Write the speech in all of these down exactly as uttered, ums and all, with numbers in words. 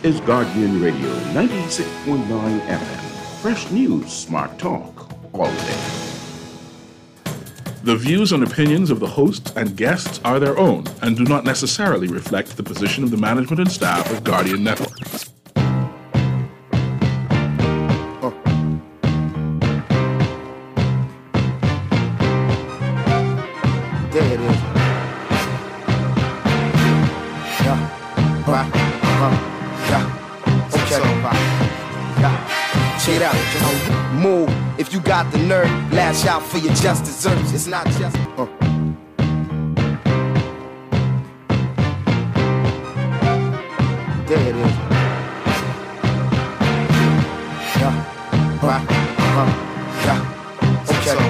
is Guardian Radio ninety-six point nine F M. Fresh news, smart talk, all day. The views and opinions of the hosts and guests are their own and do not necessarily reflect the position of the management and staff of Guardian Network. Oh. There it is. Yeah. Right. Uh. Yeah. Okay. Yeah. Check it out. Just move. If you got the nerve, lash out for your just desserts. It's not just. Uh. There it is. Yeah. Right. Uh. Yeah.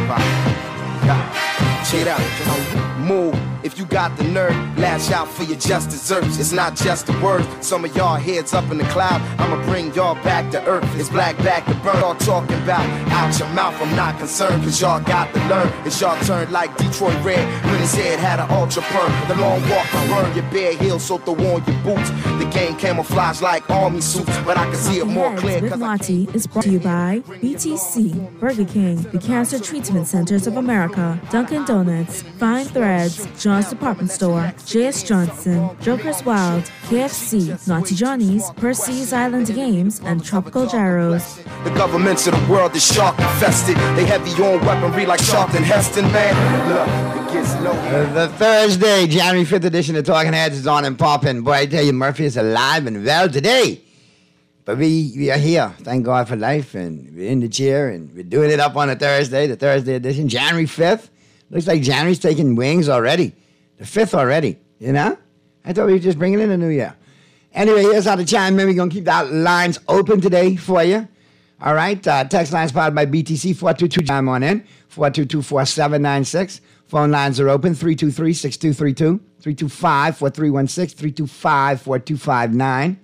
Okay. Yeah. Check it out. Just move. If you got the nerve, lash out for your just desserts. It's not just the words. Some of y'all heads up in the cloud. I'ma bring y'all back to earth. It's black back to burn. Y'all talking about out your mouth. I'm not concerned, cause y'all got to learn. It's y'all turn like Detroit Red when his head had an ultra perm. The long walk to burn your bare heels, so throw on your boots. The game camouflage like army suits, but I can see it more clear. With Marty is brought to you by B T C, Burger King, the Cancer Treatment Centers of America, Dunkin' Donuts, Fine Threads, John's Department Store, J S Johnson, Joker's Wild, K F C, Naughty Johnny's, Percy's Island Games, and Tropical Gyros. The governments of the world is shark infested. They heavy on weaponry like Sharpton Heston, man. Look, it gets low. Uh, the Thursday, January fifth edition of Talking Heads is on and popping. Boy, I tell you, Murphy is alive and well today. But we, we are here. Thank God for life, and we're in the chair, and we're doing it up on a Thursday, the Thursday edition, January fifth. Looks like January's taking wings already. The fifth already, you know? I thought we were just bringing in the new year. Anyway, here's how to chime in. We're going to keep the lines open today for you. All right? Uh, text lines powered by B T C, four two two, chime on in, four two two, four seven nine six. Phone lines are open, three two three, six two three two, three two five, four three one six, three two five, four two five nine.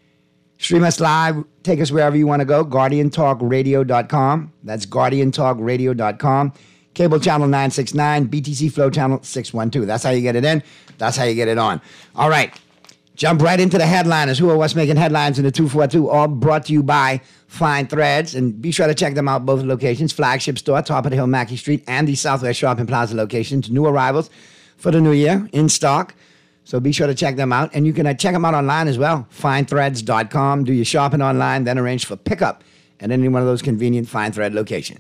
Stream us live. Take us wherever you want to go, guardian talk radio dot com. That's guardian talk radio dot com. Cable channel nine six nine, B T C Flow channel six one two. That's how you get it in. That's how you get it on. All right. Jump right into the headliners. Who are what's making headlines in the two forty-two? All brought to you by Fine Threads. And be sure to check them out, both locations. Flagship store, top of the hill, Mackey Street, and the Southwest Shopping Plaza locations. New arrivals for the new year in stock. So be sure to check them out. And you can uh, check them out online as well. fine threads dot com. Do your shopping online, then arrange for pickup at any one of those convenient Fine Thread locations.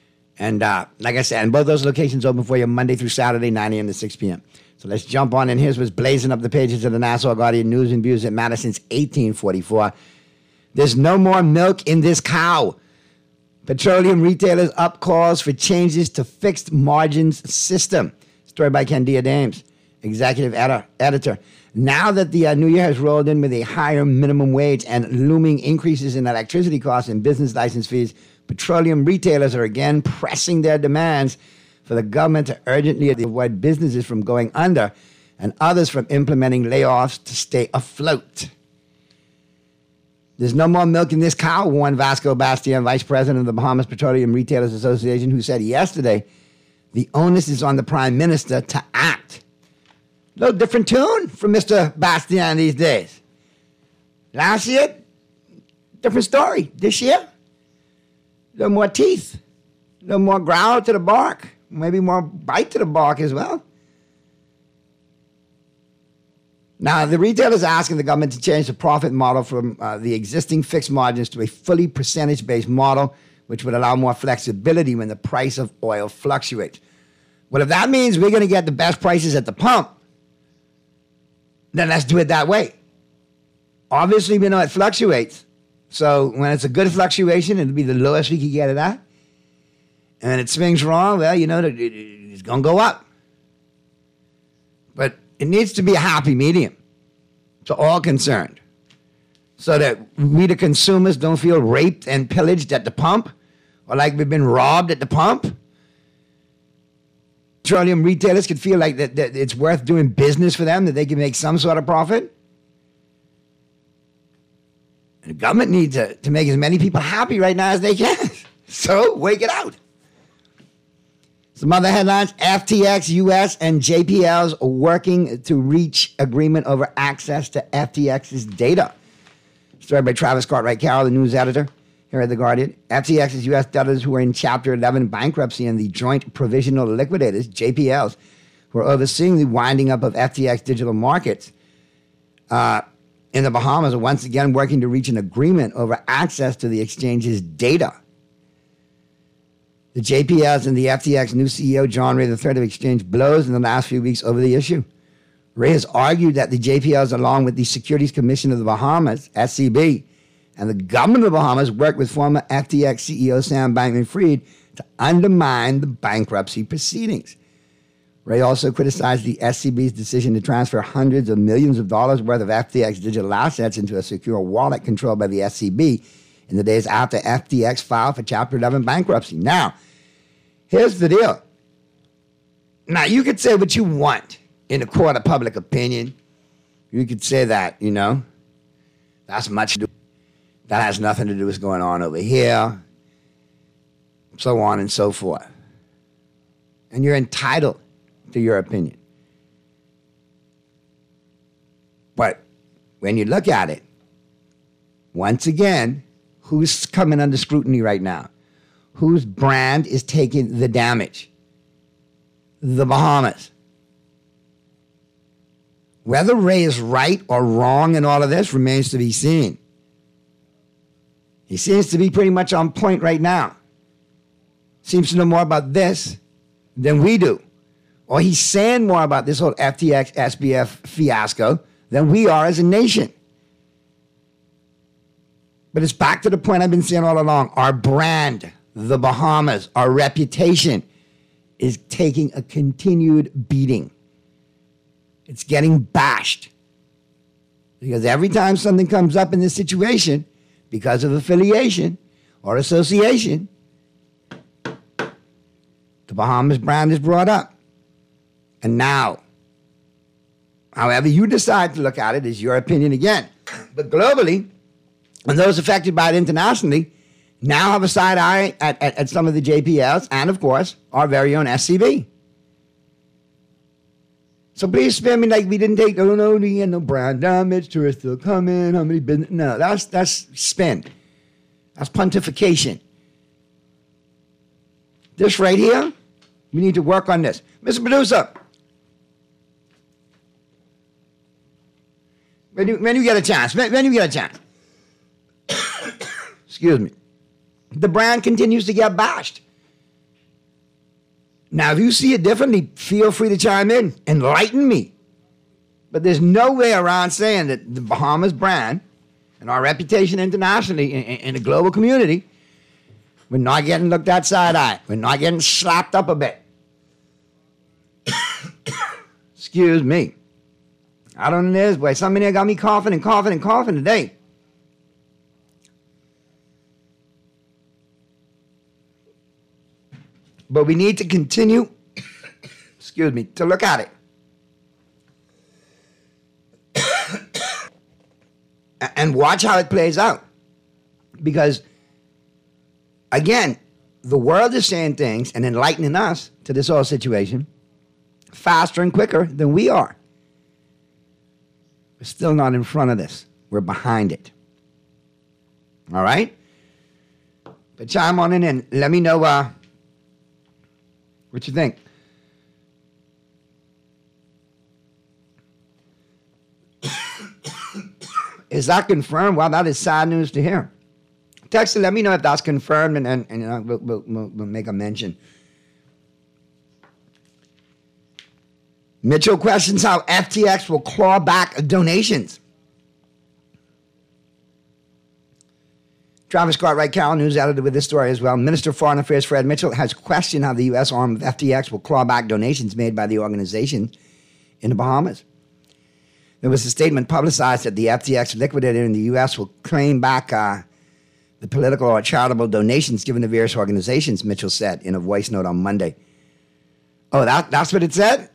And uh, like I said, and both those locations open for you Monday through Saturday, nine a.m. to six p.m. So let's jump on in. Here's what's blazing up the pages of the Nassau Guardian News and Views that matter since eighteen forty-four. There's no more milk in this cow. Petroleum retailers up calls for changes to fixed margins system. Story by Candia Dames, executive edi- editor. Now that the uh, new year has rolled in with a higher minimum wage and looming increases in electricity costs and business license fees, petroleum retailers are again pressing their demands for the government to urgently avoid businesses from going under and others from implementing layoffs to stay afloat. There's no more milk in this cow, warned Vasco Bastian, vice president of the Bahamas Petroleum Retailers Association, who said yesterday the onus is on the prime minister to act. No different tune from Mister Bastian these days. Last year, different story. This year, a little more teeth, a little more growl to the bark, maybe more bite to the bark as well. Now, the retailers are asking the government to change the profit model from uh, the existing fixed margins to a fully percentage-based model, which would allow more flexibility when the price of oil fluctuates. Well, if that means we're going to get the best prices at the pump, then let's do it that way. Obviously, we know it fluctuates. So when it's a good fluctuation, it'll be the lowest we can get it at. And when it swings wrong, well, you know, it's going to go up. But it needs to be a happy medium to all concerned so that we, the consumers, don't feel raped and pillaged at the pump or like we've been robbed at the pump. Petroleum retailers could feel like that, that it's worth doing business for them, that they can make some sort of profit. And the government needs to, to make as many people happy right now as they can. So, wake it out. Some other headlines. F T X U S and J P Ls are working to reach agreement over access to F T X's data. Story by Travis Cartwright Carroll, the news editor here at The Guardian. F T X's U S debtors who are in Chapter eleven bankruptcy and the Joint Provisional Liquidators, J P Ls, who are overseeing the winding up of F T X digital markets uh, in the Bahamas are once again working to reach an agreement over access to the exchange's data. The J P Ls and the F T X new C E O, John Ray the third, have exchanged blows in the last few weeks over the issue. Ray has argued that the J P Ls, along with the Securities Commission of the Bahamas, S C B, and the government of the Bahamas, worked with former F T X C E O Sam Bankman-Fried to undermine the bankruptcy proceedings. Ray also criticized the S C B's decision to transfer hundreds of millions of dollars worth of F T X digital assets into a secure wallet controlled by the S C B in the days after F T X filed for Chapter eleven bankruptcy. Now, here's the deal. Now, you could say what you want in a court of public opinion. You could say that, you know, that's much, that has nothing to do with what's going on over here, so on and so forth. And you're entitled to your opinion. But when you look at it, once again, who's coming under scrutiny right now? Whose brand is taking the damage? The Bahamas. Whether Ray is right or wrong in all of this remains to be seen. He seems to be pretty much on point right now. Seems to know more about this than we do. Or he's saying more about this whole F T X S B F fiasco than we are as a nation. But it's back to the point I've been saying all along. Our brand, the Bahamas, our reputation is taking a continued beating. It's getting bashed. Because every time something comes up in this situation, because of affiliation or association, the Bahamas brand is brought up. And now, however you decide to look at it is your opinion again. But globally, and those affected by it internationally now have a side eye at, at, at some of the J P Ls and, of course, our very own S C B. So please spare me like we didn't take, oh no, we had no brand damage, tourists still coming, how many business? No, that's, that's spin. That's pontification. This right here, we need to work on this. Mister Producer, when you, when you get a chance, when, when you get a chance, excuse me, the brand continues to get bashed. Now, if you see it differently, feel free to chime in. Enlighten me. But there's no way around saying that the Bahamas brand and our reputation internationally in, in, in the global community, we're not getting looked at side-eye. We're not getting slapped up a bit. Excuse me. I don't know this, boy. Somebody got me coughing and coughing and coughing today. But we need to continue, excuse me, to look at it. And watch how it plays out. Because, again, the world is saying things and enlightening us to this whole situation faster and quicker than we are. We're still not in front of this. We're behind it. All right? But chime on in and let me know uh, what you think. Is that confirmed? Well, that is sad news to hear. Text and let me know if that's confirmed, and, and, and you know, we'll, we'll, we'll, we'll make a mention. Mitchell questions how F T X will claw back donations. Travis Cartwright Carroll, news editor, with this story as well. Minister of Foreign Affairs Fred Mitchell has questioned how the U S arm of F T X will claw back donations made by the organization in the Bahamas. There was a statement publicized that the F T X liquidator in the U S will claim back uh, the political or charitable donations given to various organizations, Mitchell said in a voice note on Monday. Oh, that, that's what it said?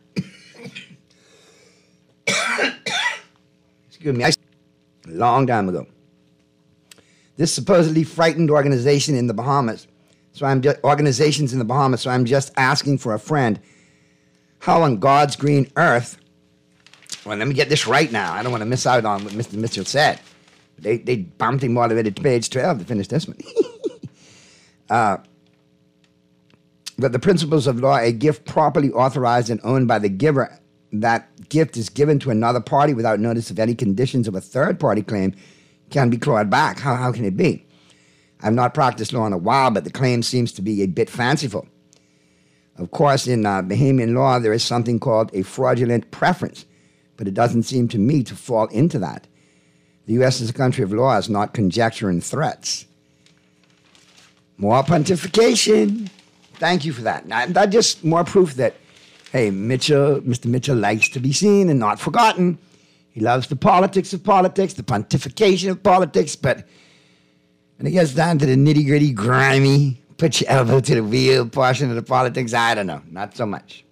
Excuse me. A long time ago. This supposedly frightened organization in the Bahamas, so I'm just, organizations in the Bahamas, so I'm just asking for a friend. How on God's green earth, well, let me get this right now. I don't want to miss out on what Mister Mitchell said. They they bumped him all the way to page twelve to finish this one. uh, but the principles of law, a gift properly authorized and owned by the giver, that gift is given to another party without notice of any conditions of a third-party claim, can be clawed back. How, how can it be? I've not practiced law in a while, but the claim seems to be a bit fanciful. Of course, in uh, Bahamian law, there is something called a fraudulent preference, but it doesn't seem to me to fall into that. The U S is a country of laws, not conjecture and threats. More pontification. Thank you for that. Now, that's just more proof that, hey, Mitchell, Mister Mitchell likes to be seen and not forgotten. He loves the politics of politics, the pontification of politics, but when it gets down to the nitty-gritty, grimy, put your elbow to the wheel portion of the politics, I don't know, not so much.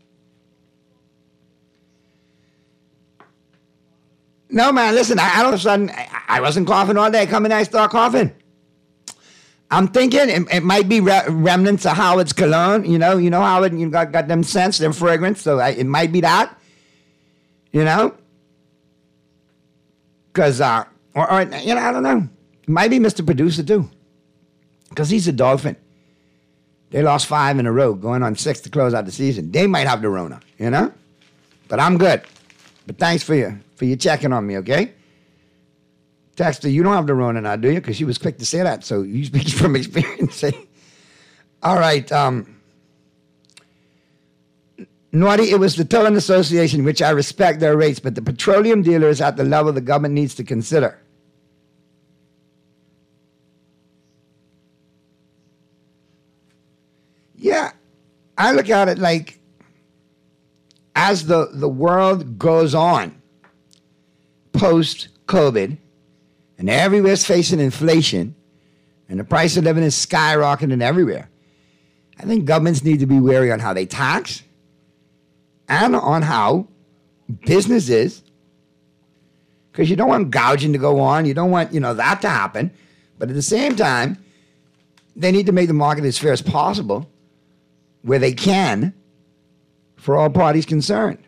No, man, listen, I, all of a sudden, I, I wasn't coughing all day. Come in, I start coughing. I'm thinking it, it might be re- remnants of Howard's cologne. You know, you know Howard, you got, got them scents, them fragrance, so I, it might be that, you know? Because, uh, or, or, you know, I don't know. It might be Mister Producer, too, because he's a Dolphin. They lost five in a row, going on six to close out the season. They might have the Rona, you know? But I'm good. But thanks for your, for your checking on me, okay? Texter, you don't have the Rona now, do you? Because she was quick to say that, so you speak from experience. All right. Um, Naughty, it was the Towing Association, which I respect their rates, but the petroleum dealer is at the level the government needs to consider. Yeah, I look at it like as the, the world goes on post-COVID, and everywhere's facing inflation, and the price of living is skyrocketing everywhere, I think governments need to be wary on how they tax and on how business is, because you don't want gouging to go on. You don't want, you know, that to happen. But at the same time, they need to make the market as fair as possible where they can for all parties concerned.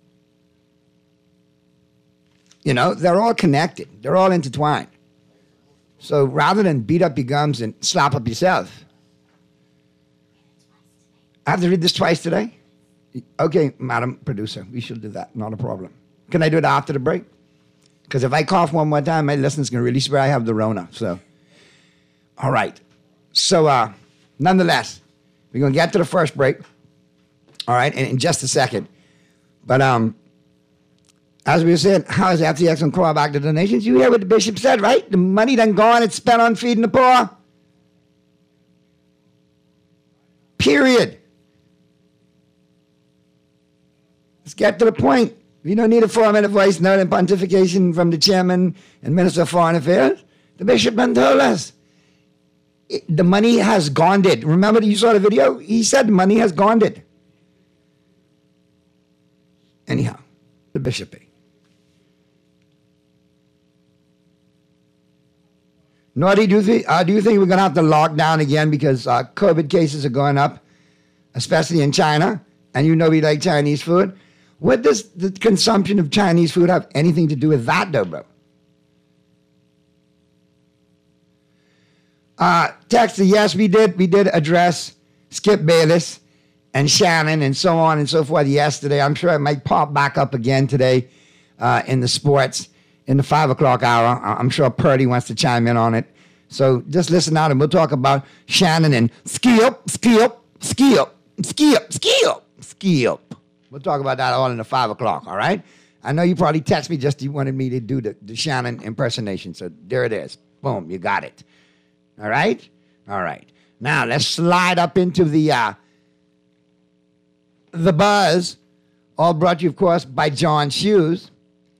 You know, they're all connected. They're all intertwined. So rather than beat up your gums and slap up yourself, I have to read this twice today? Okay, Madam Producer, we should do that. Not a problem. Can I do it after the break? Because if I cough one more time, my listeners can really swear I have the Rona. So, all right. So, uh, nonetheless, we're going to get to the first break. All right, in, in just a second. But um, as we said, how is F T X going to claw back the donations? You hear what the bishop said, right? The money done gone, it's spent on feeding the poor. Period. Let's get to the point. You don't need a four-minute voice note and pontification from the chairman and Minister of Foreign Affairs. The bishop done told us. It, the money has gone it. Remember you saw the video? He said the money has gone it. Anyhow, the bishop. Naughty, do you, think, uh, do you think we're going to have to lock down again because uh, COVID cases are going up, especially in China, and you know we like Chinese food? What does the consumption of Chinese food have anything to do with that, though, bro? Uh, Texter, yes, we did. We did address Skip Bayless and Shannon and so on and so forth yesterday. I'm sure it might pop back up again today uh, in the sports in the five o'clock hour. I'm sure Purdy wants to chime in on it. So just listen out and we'll talk about Shannon and Skip, Skip, Skip, Skip, Skip, Skip. We'll talk about that all in the five o'clock, all right? I know you probably text me just you wanted me to do the, the Shannon impersonation. So there it is. Boom, you got it. All right? All right. Now let's slide up into the uh, the buzz, all brought to you, of course, by John's Shoes.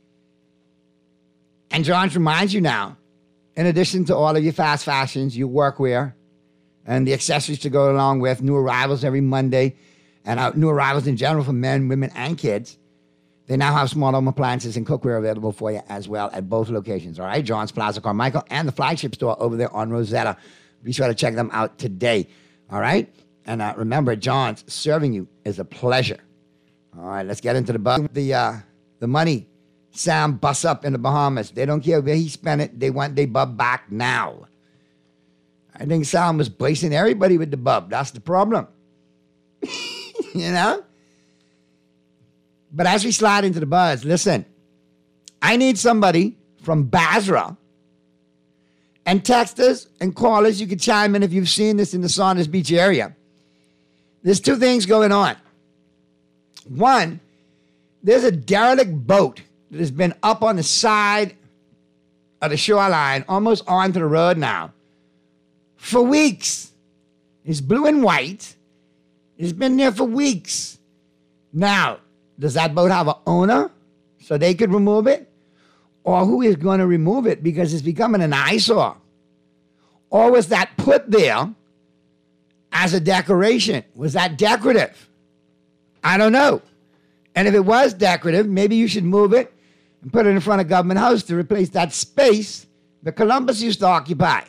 And John's reminds you now, in addition to all of your fast fashions, your workwear, and the accessories to go along with, new arrivals every Monday, and uh, new arrivals in general for men, women, and kids. They now have small home appliances and cookware available for you as well at both locations, all right? John's Plaza Carmichael and the flagship store over there on Rosetta. Be sure to check them out today, all right? And uh, remember, John's serving you is a pleasure. All right, let's get into the buzz. The, uh, the money Sam busts up in the Bahamas. They don't care where he spent it. They want their bub back now. I think Sam was bracing everybody with the bub. That's the problem. You know? But as we slide into the buzz, listen, I need somebody from Basra and texters and callers. You can chime in if you've seen this in the Saunders Beach area. There's two things going on. One, there's a derelict boat that has been up on the side of the shoreline, almost onto the road now, for weeks. It's blue and white. It's been there for weeks. Now, does that boat have an owner so they could remove it? Or who is going to remove it because it's becoming an eyesore? Or was that put there as a decoration? Was that decorative? I don't know. And if it was decorative, maybe you should move it and put it in front of Government House to replace that space that Columbus used to occupy.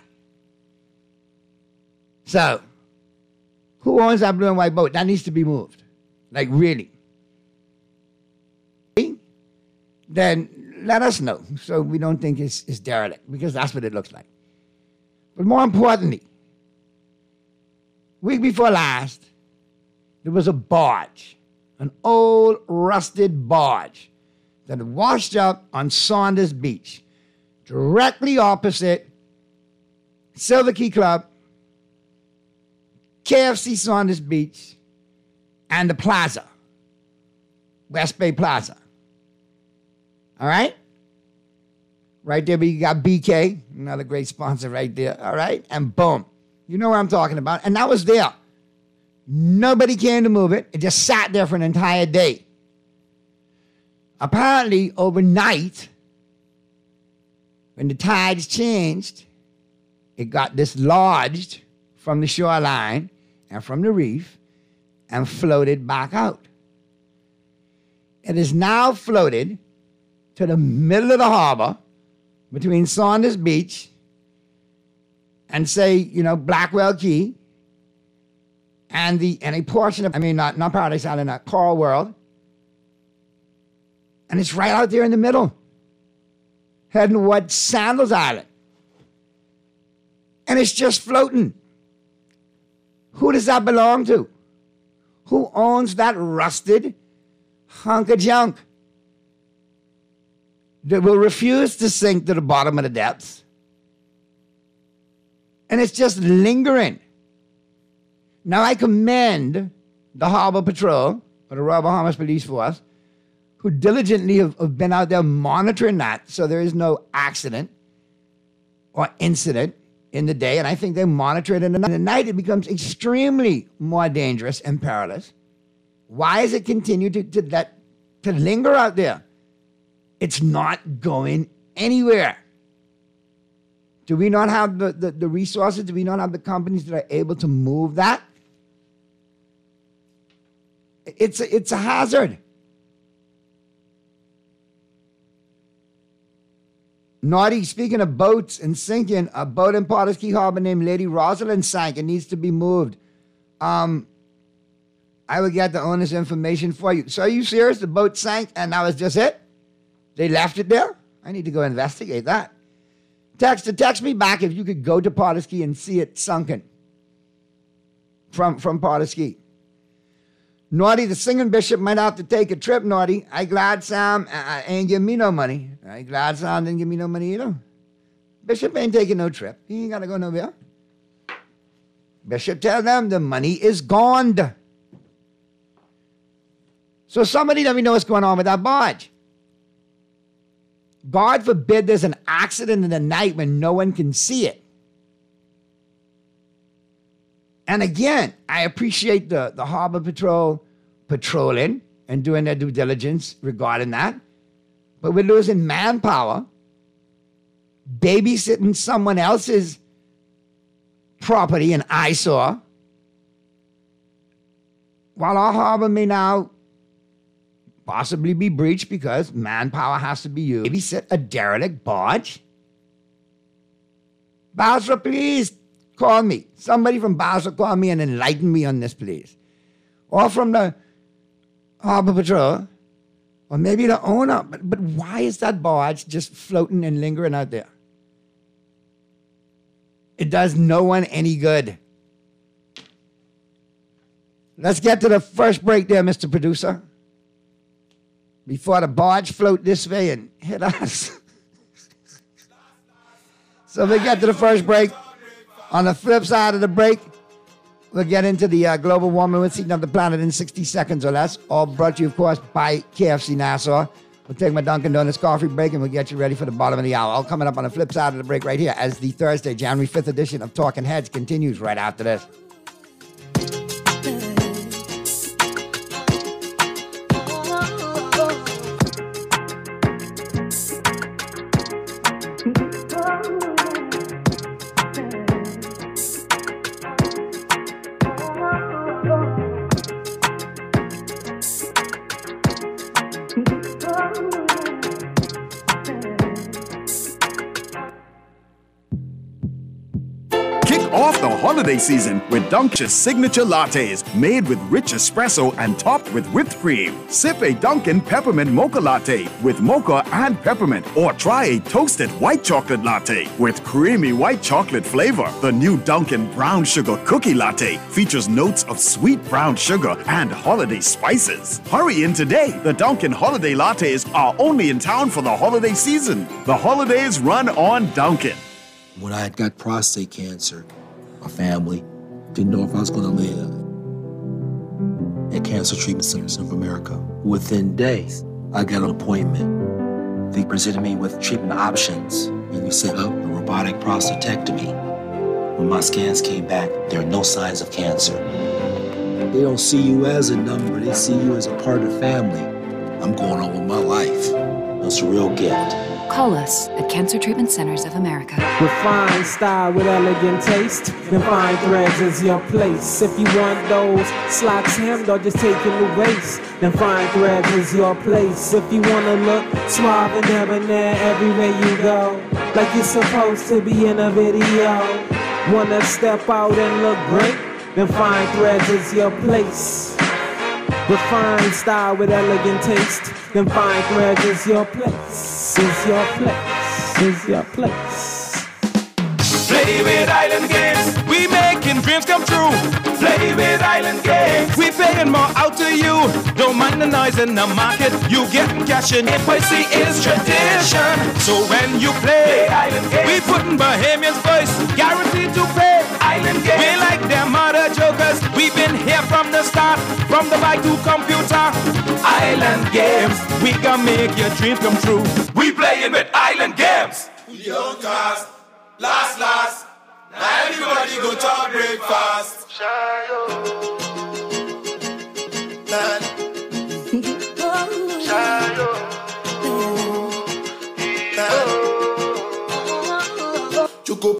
So, who owns that blue and white boat? That needs to be moved. Like, really. Then let us know so we don't think it's, it's derelict, because that's what it looks like. But more importantly, week before last, there was a barge, an old rusted barge that washed up on Saunders Beach, directly opposite Silver Key Club, K F C Saunders Beach, and the plaza, West Bay Plaza. All right? Right there, we got B K, another great sponsor right there. All right? And boom. You know what I'm talking about. And that was there. Nobody came to move it. It just sat there for an entire day. Apparently, overnight, when the tides changed, it got dislodged from the shoreline and from the reef and floated back out. It is now floated to the middle of the harbor between Saunders Beach and, say, you know, Blackwell Key and the and a portion of, I mean, not, not Paradise Island, not Coral World. And it's right out there in the middle, heading towards Sandals Island. And it's just floating. Who does that belong to? Who owns that rusted hunk of junk that will refuse to sink to the bottom of the depths? And it's just lingering. Now, I commend the Harbor Patrol, or the Royal Bahamas Police Force, who diligently have, have been out there monitoring that so there is no accident or incident in the day. And I think they monitor it in the night. In the night, it becomes extremely more dangerous and perilous. Why does it continue to, to, that, to linger out there? It's not going anywhere. Do we not have the, the, the resources? Do we not have the companies that are able to move that? It's a, it's a hazard. Naughty, speaking of boats and sinking, a boat in Potters Key Harbor named Lady Rosalind sank. It needs to be moved. Um, I will get the owner's information for you. So are you serious? The boat sank and that was just it? They left it there? I need to go investigate that. Text, text me back if you could go to Potters Key and see it sunken from, from Potters Key. Naughty, the singing bishop might have to take a trip, Naughty. I glad Sam uh, ain't give me no money. I glad Sam didn't give me no money either. Bishop ain't taking no trip. He ain't got to go nowhere. Bishop tell them the money is gone. So somebody let me know what's going on with that barge. God forbid there's an accident in the night when no one can see it. And again, I appreciate the, the Harbor Patrol patrolling and doing their due diligence regarding that. But we're losing manpower, babysitting someone else's property, an eyesore, while our harbor may now possibly be breached because manpower has to be used. Babysit a derelict barge? Basra, please call me. Somebody from Basra call me and enlighten me on this, please. Or from the Harbor Patrol, Or maybe the owner. But, but why is that barge just floating and lingering out there? It does no one any good. Let's get to the first break there, Mister Producer. Before the barge float this way and hit us. So we get to the first break. On the flip side of the break, we'll get into the uh, global warming with heating of the planet in sixty seconds or less. All brought to you, of course, by K F C Nassau. We'll take my Dunkin' Donuts coffee break and we'll get you ready for the bottom of the hour. All coming up on the flip side of the break right here as the Thursday, January fifth edition of Talking Heads continues right after this. Off the holiday season with Dunkin's signature lattes made with rich espresso and topped with whipped cream. Sip a Dunkin' peppermint mocha latte with mocha and peppermint, or try a toasted white chocolate latte with creamy white chocolate flavor. The new Dunkin' brown sugar cookie latte features notes of sweet brown sugar and holiday spices. Hurry in today. The Dunkin' holiday lattes are only in town for the holiday season. The holidays run on Dunkin'. When I got prostate cancer, my family didn't know if I was going to live. At Cancer Treatment Centers of America, within days, I got an appointment. They presented me with treatment options, and we set up a robotic prostatectomy. When my scans came back, there are no signs of cancer. They don't see you as a number, they see you as a part of the family. I'm going on with my life. That's a real gift. Call us at Cancer Treatment Centers of America. Refined style with elegant taste. Then fine threads is your place. If you want those slacks hemmed or just taking the waist, then fine threads is your place. If you wanna look suave and debonair everywhere you go, like you're supposed to be in a video. Wanna step out and look great? Then fine threads is your place. Refined style with elegant taste. Then fine threads is your place. Is your place. Is your place. Play with Island Games. We making dreams come true. Play with Island Games. We paying more out to you. Don't mind the noise in the market. You getting cash in. F Y C is tradition. So when you play, play Island Games, we putting Bahamians first. Guaranteed to pay. Island Games. We like them other jokers. We've been here from the start. From the bike to computer. Island Games. We gonna make your dreams come true. We playing with Island Games. Young cast, last, last. Now everybody go to breakfast. Choco.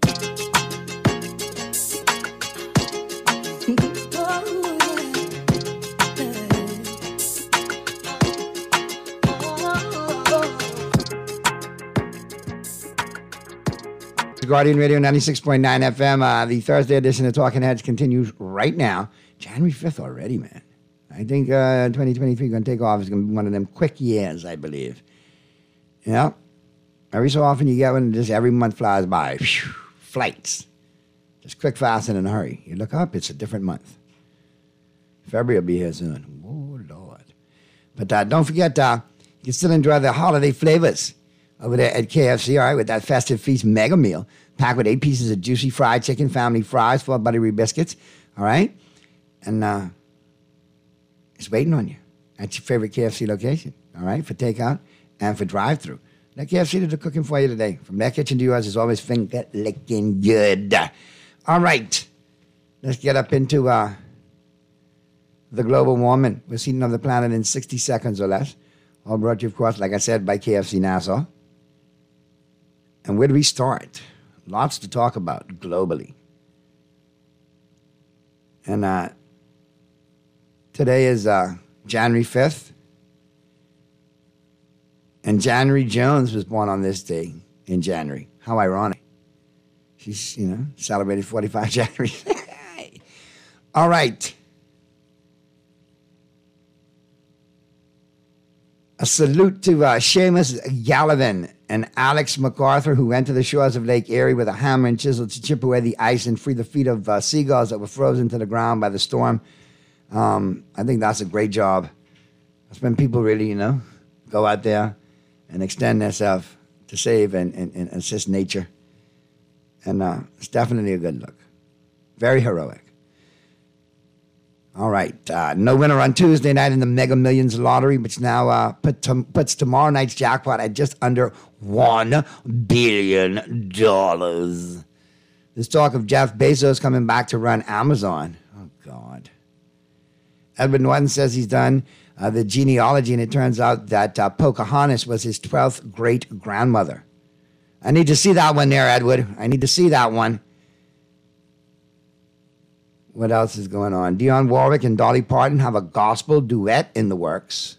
Guardian Radio ninety-six point nine F M. Uh, the Thursday edition of Talking Heads continues right now. January fifth already, man. I think uh, twenty twenty-three is going to take off. It's going to be one of them quick years, I believe. You know? Every so often you get one, just every month flies by. Whew, flights. Just quick, fast, and in a hurry. You look up, it's a different month. February will be here soon. Oh, Lord. But uh, don't forget, uh, you can still enjoy the holiday flavors over there at K F C, all right, with that Festive Feast mega meal, packed with eight pieces of juicy fried chicken, family fries, four buttery biscuits, all right? And uh, it's waiting on you at your favorite K F C location, all right, for takeout and for drive-through. Let K F C do the cooking for you today. From their kitchen to yours is always finger-licking good. All right, let's get up into uh, the global warming. We're heating of the planet in sixty seconds or less. All brought to you, of course, like I said, by K F C Nassau. And where do we start? Lots to talk about globally. And uh, today is uh, January fifth. And January Jones was born on this day in January. How ironic. She's, you know, celebrated forty-five January. All right. A salute to uh, Seamus Gallivan and Alex MacArthur, who went to the shores of Lake Erie with a hammer and chisel to chip away the ice and free the feet of uh, seagulls that were frozen to the ground by the storm. Um, I think that's a great job. That's when people really, you know, go out there and extend themselves to save and, and, and assist nature. And uh, it's definitely a good look. Very heroic. All right. Uh, no winner on Tuesday night in the Mega Millions lottery, which now uh, put to, puts tomorrow night's jackpot at just under one billion dollars. There's talk of Jeff Bezos coming back to run Amazon. Oh, God. Edward Norton says he's done uh, the genealogy, and it turns out that uh, Pocahontas was his twelfth great-grandmother. I need to see that one there, Edward. I need to see that one. What else is going on? Dionne Warwick and Dolly Parton have a gospel duet in the works.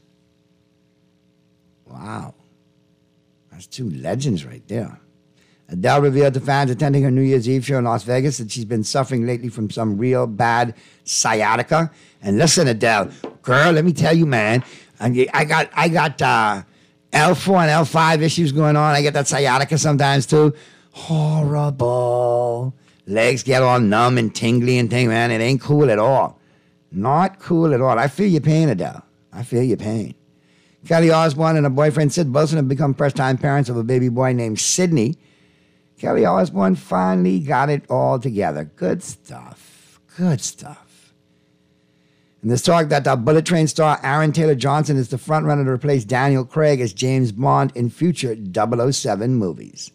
Wow. That's two legends right there. Adele revealed to fans attending her New Year's Eve show in Las Vegas that she's been suffering lately from some real bad sciatica. And listen, Adele, girl, let me tell you, man, I got I got uh, L four and L five issues going on. I get that sciatica sometimes too. Horrible. Legs get all numb and tingly and thing, man. It ain't cool at all. Not cool at all. I feel your pain, Adele. I feel your pain. Kelly Osbourne and her boyfriend Sid Wilson have become first-time parents of a baby boy named Sydney. Kelly Osbourne finally got it all together. Good stuff. Good stuff. And there's talk that the Bullet Train star Aaron Taylor Johnson is the frontrunner to replace Daniel Craig as James Bond in future double oh seven movies.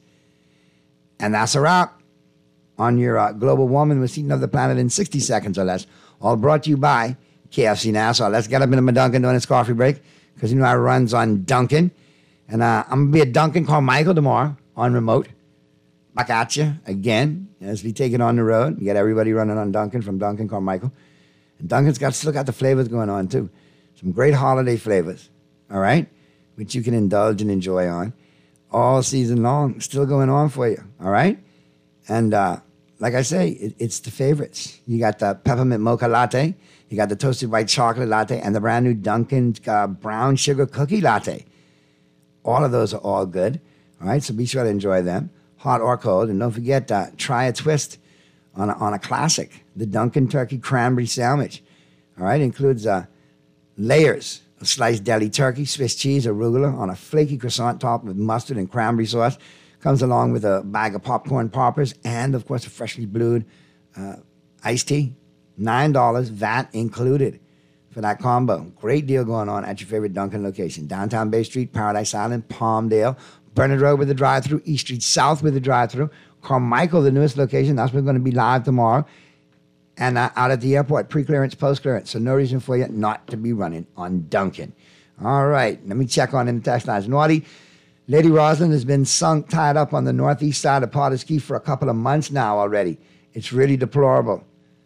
And that's a wrap on your uh, Global Warming with Heating of the Planet in sixty seconds or less. All brought to you by K F C Nassau. Let's get up into my Dunkin' Donuts coffee break, because you know I runs on Dunkin'. And uh, I'm going to be at Dunkin' Carmichael tomorrow on remote. Back at you again as we take it on the road. You get everybody running on Dunkin' from Dunkin' Carmichael. And Dunkin's got still got the flavors going on too. Some great holiday flavors, all right, which you can indulge and enjoy on all season long. Still going on for you, all right? And uh, like I say, it, it's the favorites. You got the peppermint mocha latte. You got the toasted white chocolate latte and the brand new Dunkin' uh, brown sugar cookie latte. All of those are all good, all right? So be sure to enjoy them, hot or cold. And don't forget, uh, try a twist on a, on a classic, the Dunkin' Turkey Cranberry Sandwich. All right, it includes uh, layers of sliced deli turkey, Swiss cheese, arugula on a flaky croissant topped with mustard and cranberry sauce. Comes along with a bag of popcorn poppers and, of course, a freshly brewed uh, iced tea. nine dollars, V A T included for that combo. Great deal going on at your favorite Dunkin' location. Downtown Bay Street, Paradise Island, Palmdale, Bernard Road with the drive-thru, East Street South with the drive-thru, Carmichael, the newest location. That's where we're going to be live tomorrow. And uh, out at the airport, pre-clearance, post-clearance. So no reason for you not to be running on Dunkin'. All right, let me check on in the text lines. Naughty, Lady Roslyn has been sunk, tied up on the northeast side of Potter's Key for a couple of months now already. It's really deplorable.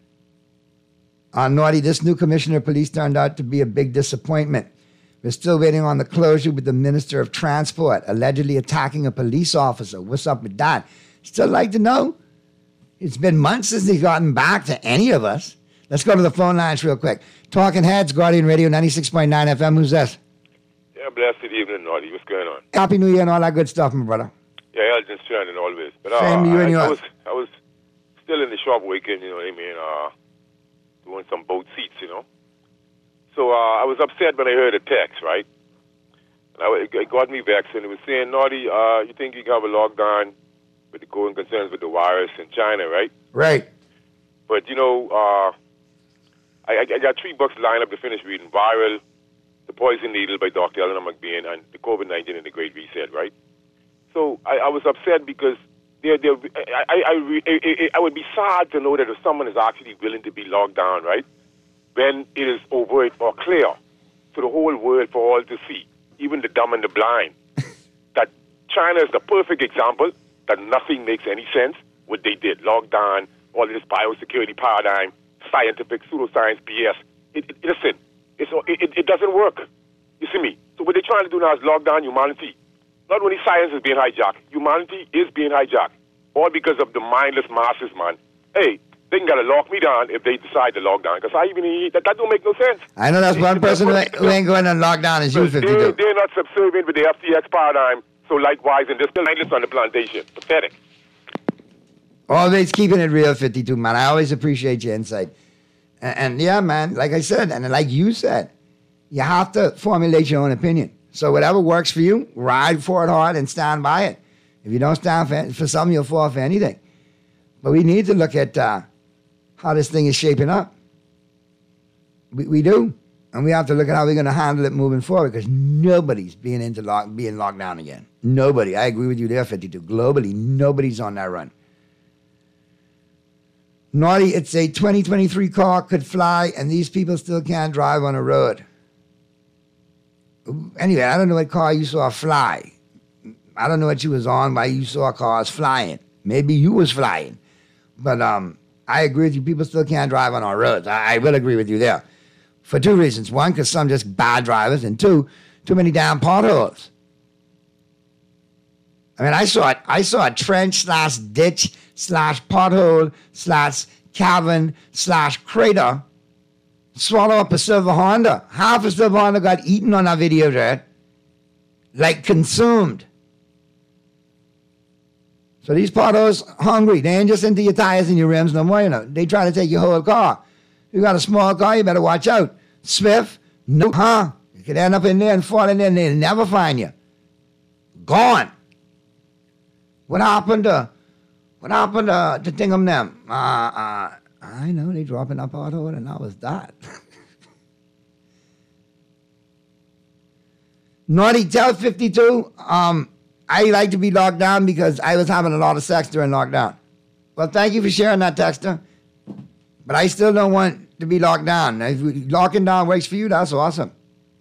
Uh, Naughty, this new commissioner of police turned out to be a big disappointment. We're still waiting on the closure with the Minister of Transport, allegedly attacking a police officer. What's up with that? Still like to know? It's been months since he's gotten back to any of us. Let's go to the phone lines real quick. Talking Heads, Guardian Radio, ninety-six point nine F M. Who's this? Yeah, blessed evening, Naughty. What's going on? Happy New Year and all that good stuff, my brother. Yeah, Elgin Strand and always. But, uh, Same to you I, and yours. I was, I was still in the shop working, you know what I mean, uh, doing some boat seats, you know. So uh, I was upset when I heard a text, right? And I, it got me vexed, and it was saying, Naughty, uh, you think you can have a lockdown with the going concerns with the virus in China, right? Right. But, you know, uh, I, I got three books lined up to finish reading. Viral, The Poison Needle by Doctor Eleanor McBain, and The COVID nineteen and the Great Reset, right? So I, I was upset because they're, they're, I, I, I, I, I would be sad to know that if someone is actually willing to be locked down, right, when it is overt or clear to the whole world for all to see, even the dumb and the blind, that China is the perfect example that nothing makes any sense, what they did, lockdown, all this biosecurity paradigm, scientific pseudoscience B S. It, it, listen, it's, it, it doesn't work. You see me? So what they're trying to do now is lock down humanity. Not only science is being hijacked, humanity is being hijacked. All because of the mindless masses, man. Hey, they can gotta lock me down if they decide to lock down. Because I even that, that don't make no sense. I know that's one person who ain't, who ain't going to lock down is you, fifty-two. They, they're not subservient with the F T X paradigm. So likewise, and they're still mindless on the plantation. Pathetic. Always keeping it real, fifty-two, man. I always appreciate your insight. And, and yeah, man, like I said, and like you said, you have to formulate your own opinion. So whatever works for you, ride for it hard and stand by it. If you don't stand for, for something, you'll fall for anything. But we need to look at uh, how this thing is shaping up. We, we do. And we have to look at how we're going to handle it moving forward because nobody's being into lock, being locked down again. Nobody. I agree with you there, fifty-two. Globally, nobody's on that run. Naughty, it's a twenty twenty-three car, could fly, and these people still can't drive on a road. Anyway, I don't know what car you saw fly. I don't know what you was on, why you saw cars flying. Maybe you was flying. But um, I agree with you. People still can't drive on our roads. I, I will agree with you there. For two reasons. One, because some just bad drivers. And two, too many damn potholes. I mean, I saw it. I saw a trench slash ditch slash pothole slash cavern slash crater swallow up a silver Honda. Half a silver Honda got eaten on that video, right? Like consumed. So these potholes hungry. They ain't just into your tires and your rims no more, you know. They try to take your whole car. You got a small car, you better watch out. Swift, no, huh? You could end up in there and fall in there and they'll never find you. Gone. What happened to, what happened to, to Tingham them? Uh, uh, I know, they dropping up pothole and that was that. Naughty, tell fifty-two, um, I like to be locked down because I was having a lot of sex during lockdown. Well, thank you for sharing that, Texter. But I still don't want to be locked down. If locking down works for you, that's awesome.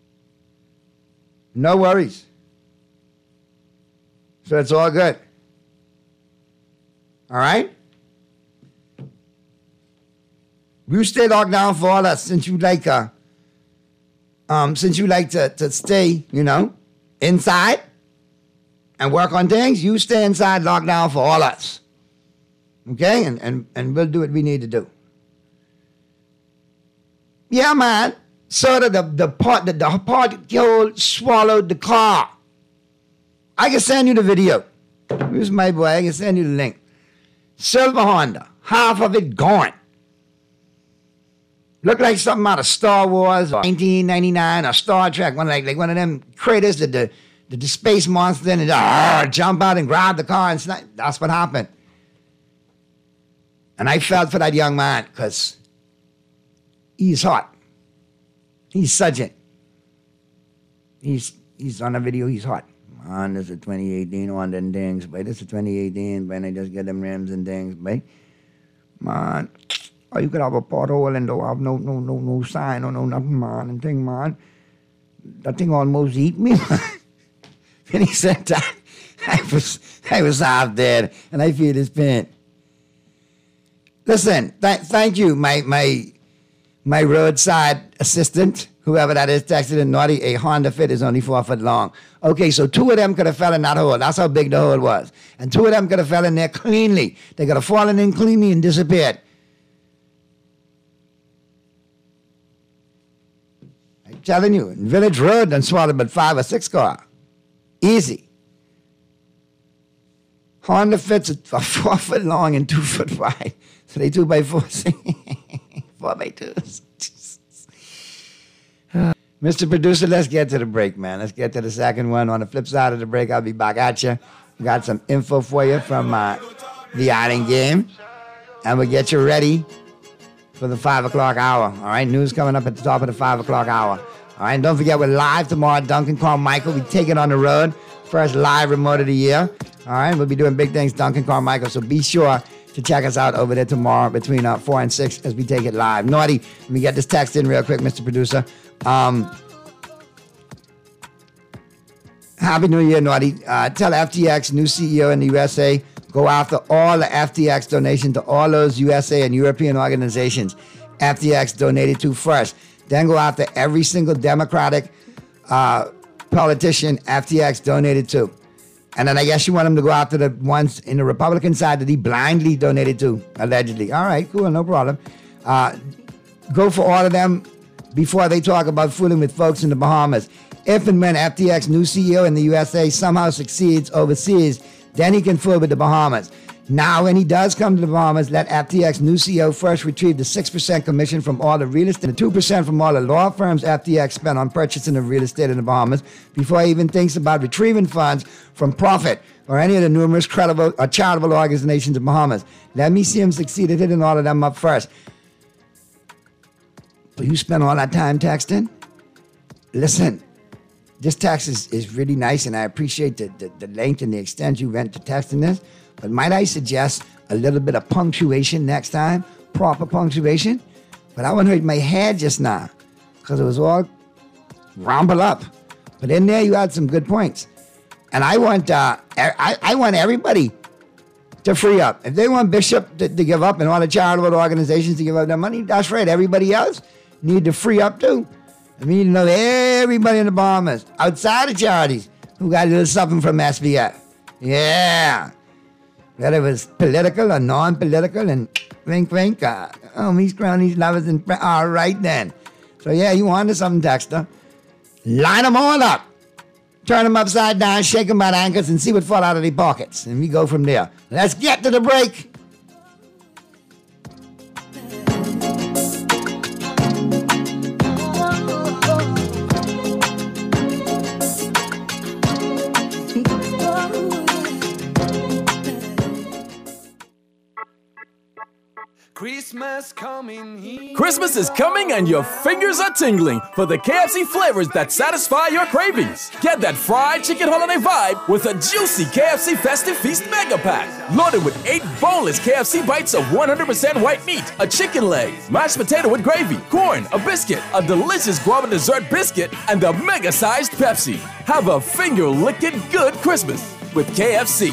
No worries. So it's all good. All right? You stay locked down for all that since you like uh, um, since you like to, to stay, you know, inside and work on things, you stay inside locked down for all us. Okay? And and and we'll do what we need to do. Yeah, man. Sort of the, the part that the particle swallowed the car. I can send you the video. Here's my boy. I can send you the link. Silver Honda. Half of it gone. Looked like something out of Star Wars or nineteen ninety-nine or Star Trek. One like, like one of them craters that the, the, the space monster and uh, jump out and grab the car and snipe. That's what happened. And I felt for that young man because he's hot. He's sucking. He's he's on the video, he's hot. Man, this is a twenty eighteen one and things, but this is twenty eighteen, but I just get them rims and things, but man, oh, you could have a pothole and don't have no no no no sign or no nothing, man, and thing, man. That thing almost eat me, man. And he said that I was I was half dead and I feel his pain. Listen, th- thank you, my my My roadside assistant, whoever that is, texted in Naughty, a Honda Fit is only four foot long. Okay, so two of them could have fell in that hole. That's how big the hole was. And two of them could have fell in there cleanly. They could have fallen in cleanly and disappeared. I'm telling you, in Village Road, done swallowed but five or six car. Easy. Honda Fits are four foot long and two foot wide. So they two by four. Four by twos. uh, Mister Producer, let's get to the break, man. Let's get to the second one. On the flip side of the break, I'll be back at you. We got some info for you from uh, the Island Game. And we'll get you ready for the five o'clock hour. All right, news coming up at the top of the five o'clock hour. All right, and don't forget, we're live tomorrow. Duncan Carmichael, we take it on the road. First live remote of the year. All right, we'll be doing big things, Duncan Carmichael. So be sure to check us out over there tomorrow between uh, four and six as we take it live. Naughty, let me get this text in real quick, Mister Producer. Um, Happy New Year, Naughty. Uh, tell F T X, new C E O in the U S A, go after all the F T X donation to all those U S A and European organizations F T X donated to first. Then go after every single Democratic uh, politician F T X donated to. And then I guess you want him to go after the ones in the Republican side that he blindly donated to, allegedly. All right, cool, no problem. Uh, go for all of them before they talk about fooling with folks in the Bahamas. If and when F T X new C E O in the U S A somehow succeeds overseas, then he can fool with the Bahamas. Now, when he does come to the Bahamas, let F T X new C E O first retrieve the six percent commission from all the real estate and the two percent from all the law firms F T X spent on purchasing of real estate in the Bahamas before he even thinks about retrieving funds from Profit or any of the numerous credible or charitable organizations in the Bahamas. Let me see him succeed at hitting all of them up first. But you spent all that time texting? Listen, this text is, is really nice, and I appreciate the, the, the length and the extent you went to texting this. But might I suggest a little bit of punctuation next time? Proper punctuation? But I wouldn't hurt my head just now because it was all rumbled up. But in there, you had some good points. And I want uh, I, I want everybody to free up. If they want Bishop to, to give up and all the charitable organizations to give up their money, that's right. Everybody else need to free up too. I mean, you know, everybody in the Bahamas, outside of charities, who got a little something from S B F. Yeah. Whether it was political or non-political, and wink, wink, uh, oh, these cronies, lovers, and friends. All right, then. So, yeah, you wanted something, Dexter. Line them all up. Turn them upside down, shake them by the ankles, and see what fall out of their pockets. And we go from there. Let's get to the break. Christmas coming here. Christmas is coming and your fingers are tingling for the K F C flavors that satisfy your cravings. Get that fried chicken holiday vibe with a juicy K F C Festive Feast Mega Pack. Loaded with eight boneless K F C bites of one hundred percent white meat, a chicken leg, mashed potato with gravy, corn, a biscuit, a delicious guava dessert biscuit, and a mega-sized Pepsi. Have a finger-licking good Christmas with K F C.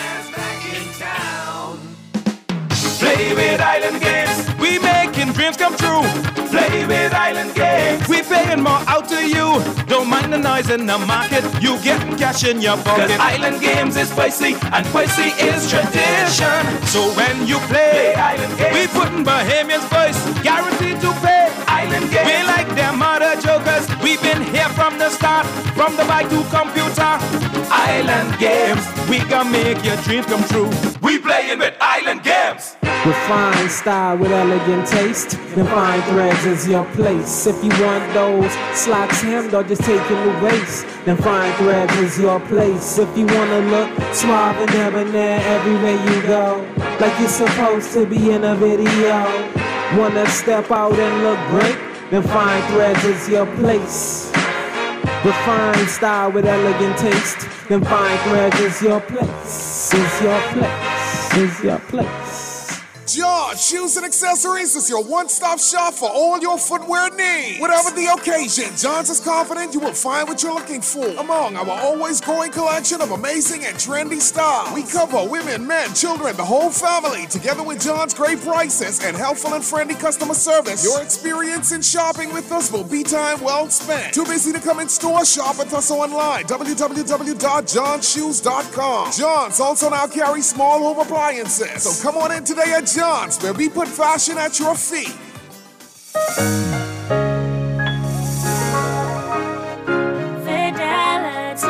Play with Island Games, we making dreams come true. Play with Island Games, we paying more out to you. Don't mind the noise in the market, you getting cash in your pocket. Cause Island Games is spicy, and spicy is tradition. So when you play, play Island Games, we putting Bahamians first, guaranteed to pay. Island Games, we like them other jokers, we've been here from the start, from the bike to computer. Island Games, we can make your dreams come true. We playing with Island Games. Refined style with elegant taste, then fine threads is your place. If you want those slacks hemmed or just taking the waist, then fine threads is your place. If you wanna look suave and debonair everywhere you go, like you're supposed to be in a video, wanna step out and look great, then fine threads is your place. Refined style with elegant taste, then fine threads is your place, is your place, is your place. John Shoes and Accessories is your one-stop shop for all your footwear needs. Whatever the occasion, John's is confident you will find what you're looking for among our always growing collection of amazing and trendy styles. We cover women, men, children, the whole family. Together with John's great prices and helpful and friendly customer service, your experience in shopping with us will be time well spent. Too busy to come in store? Shop with us online, w w w dot john shoes dot com. John's also now carries small home appliances. So come on in today at John's, where we put fashion at your feet. Fidelity,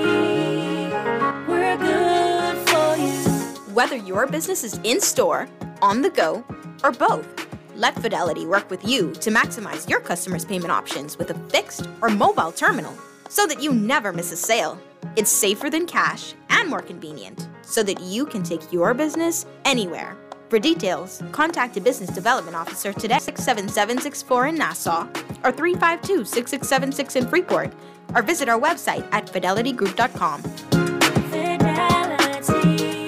we're good for you. Whether your business is in-store, on the go, or both, let Fidelity work with you to maximize your customers' payment options with a fixed or mobile terminal so that you never miss a sale. It's safer than cash and more convenient so that you can take your business anywhere. For details, contact a business development officer today, six seven seven six four in Nassau, or three five two, six six seven six in Freeport, or visit our website at fidelity group dot com. Fidelity,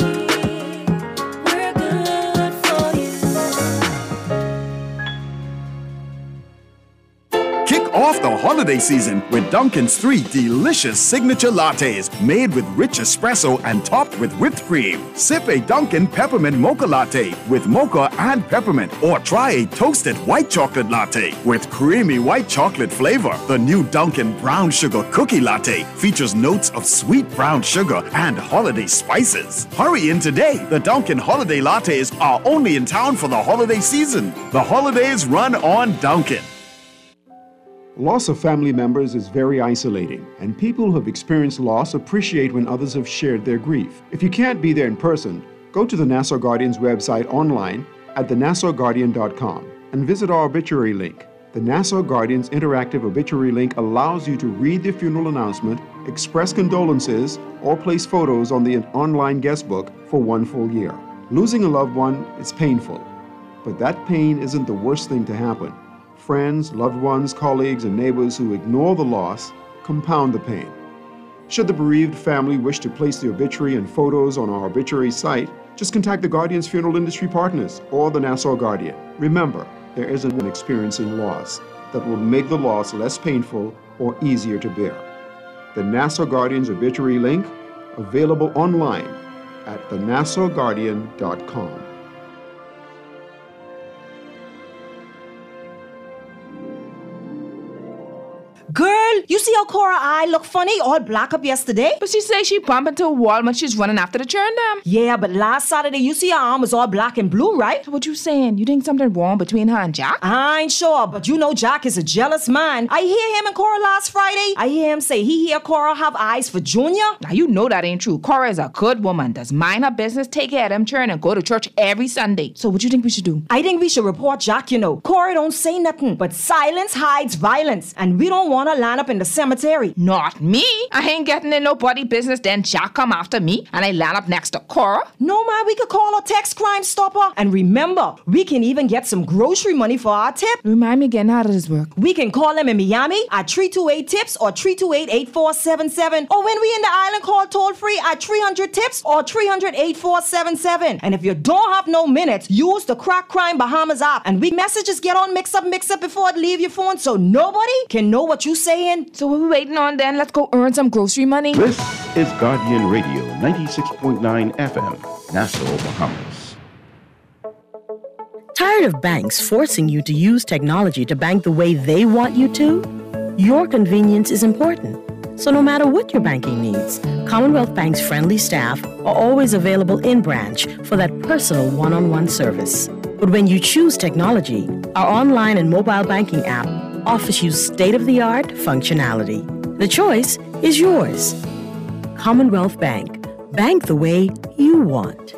we're good for you. Kick off the holiday holiday season with Dunkin's three delicious signature lattes made with rich espresso and topped with whipped cream. Sip a Dunkin' Peppermint Mocha Latte with mocha and peppermint, or try a toasted white chocolate latte with creamy white chocolate flavor. The new Dunkin' Brown Sugar Cookie Latte features notes of sweet brown sugar and holiday spices. Hurry in today. The Dunkin' Holiday Lattes are only in town for the holiday season. The holidays run on Dunkin'. Loss of family members is very isolating, and people who have experienced loss appreciate when others have shared their grief. If you can't be there in person, go to the Nassau Guardian's website online at the nassau guardian dot com and visit our obituary link. The Nassau Guardian's interactive obituary link allows you to read the funeral announcement, express condolences, or place photos on the online guest book for one full year. Losing a loved one is painful, but that pain isn't the worst thing to happen. Friends, loved ones, colleagues, and neighbors who ignore the loss compound the pain. Should the bereaved family wish to place the obituary and photos on our obituary site, just contact the Guardian's Funeral Industry Partners or the Nassau Guardian. Remember, there isn't one experiencing loss that will make the loss less painful or easier to bear. The Nassau Guardian's obituary link, available online at the nassau guardian dot com. Girl, you see how Cora eye look funny, all black up yesterday? But she say she bump into a wall when she's running after the churn dam. Yeah, but last Saturday you see her arm was all black and blue, right? So what you saying? You think something wrong between her and Jack? I ain't sure, but you know Jack is a jealous man. I hear him and Cora last Friday. I hear him say he hear Cora have eyes for Junior. Now you know that ain't true. Cora is a good woman, does mind her business, take care of them churn, and go to church every Sunday. So what you think we should do? I think we should report Jack, you know. Cora don't say nothing, but silence hides violence, and we don't want to line up in the cemetery. Not me. I ain't getting in nobody business, then Jack come after me and I land up next to Cora. No, man, we could call a text crime stopper. And remember, we can even get some grocery money for our tip. Remind me again, how does this work? We can call them in Miami at three two eight tips or three two eight, eight four seven seven. Or when we in the island, call toll free at three hundred tips or three hundred, eight four seven seven. And if you don't have no minutes, use the Crack Crime Bahamas app. And we messages get on mix up, mix up before it leave your phone so nobody can know what you saying. So what we waiting on then? Let's go earn some grocery money. This is Guardian Radio, ninety-six point nine F M, Nassau, Bahamas. Tired of banks forcing you to use technology to bank the way they want you to? Your convenience is important. So no matter what your banking needs, Commonwealth Bank's friendly staff are always available in branch for that personal one-on-one service. But when you choose technology, our online and mobile banking app offers you state-of-the-art functionality. The choice is yours. Commonwealth Bank. Bank the way you want.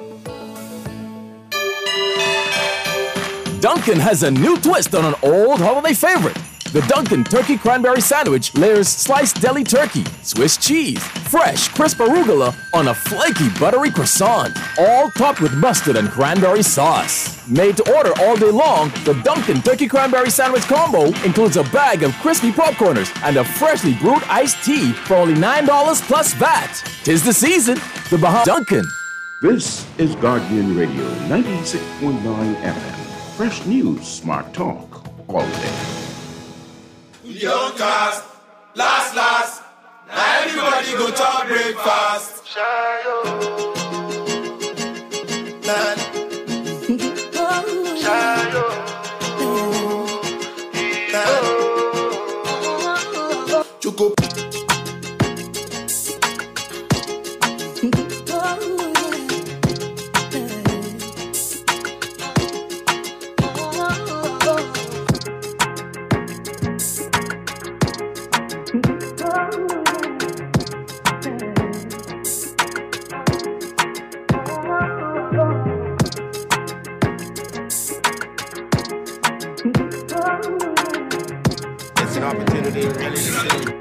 Dunkin' has a new twist on an old holiday favorite. The Dunkin' Turkey Cranberry Sandwich layers sliced deli turkey, Swiss cheese, fresh crisp arugula on a flaky buttery croissant, all topped with mustard and cranberry sauce. Made to order all day long, the Dunkin' Turkey Cranberry Sandwich combo includes a bag of crispy popcorners and a freshly brewed iced tea for only nine dollars plus V A T. Tis the season, the Bahamas Dunkin'. This is Guardian Radio, ninety-six point nine F M. Fresh news, smart talk, all day. Young cast, last, last. Now everybody go to breakfast. Choco. It's an opportunity really to see.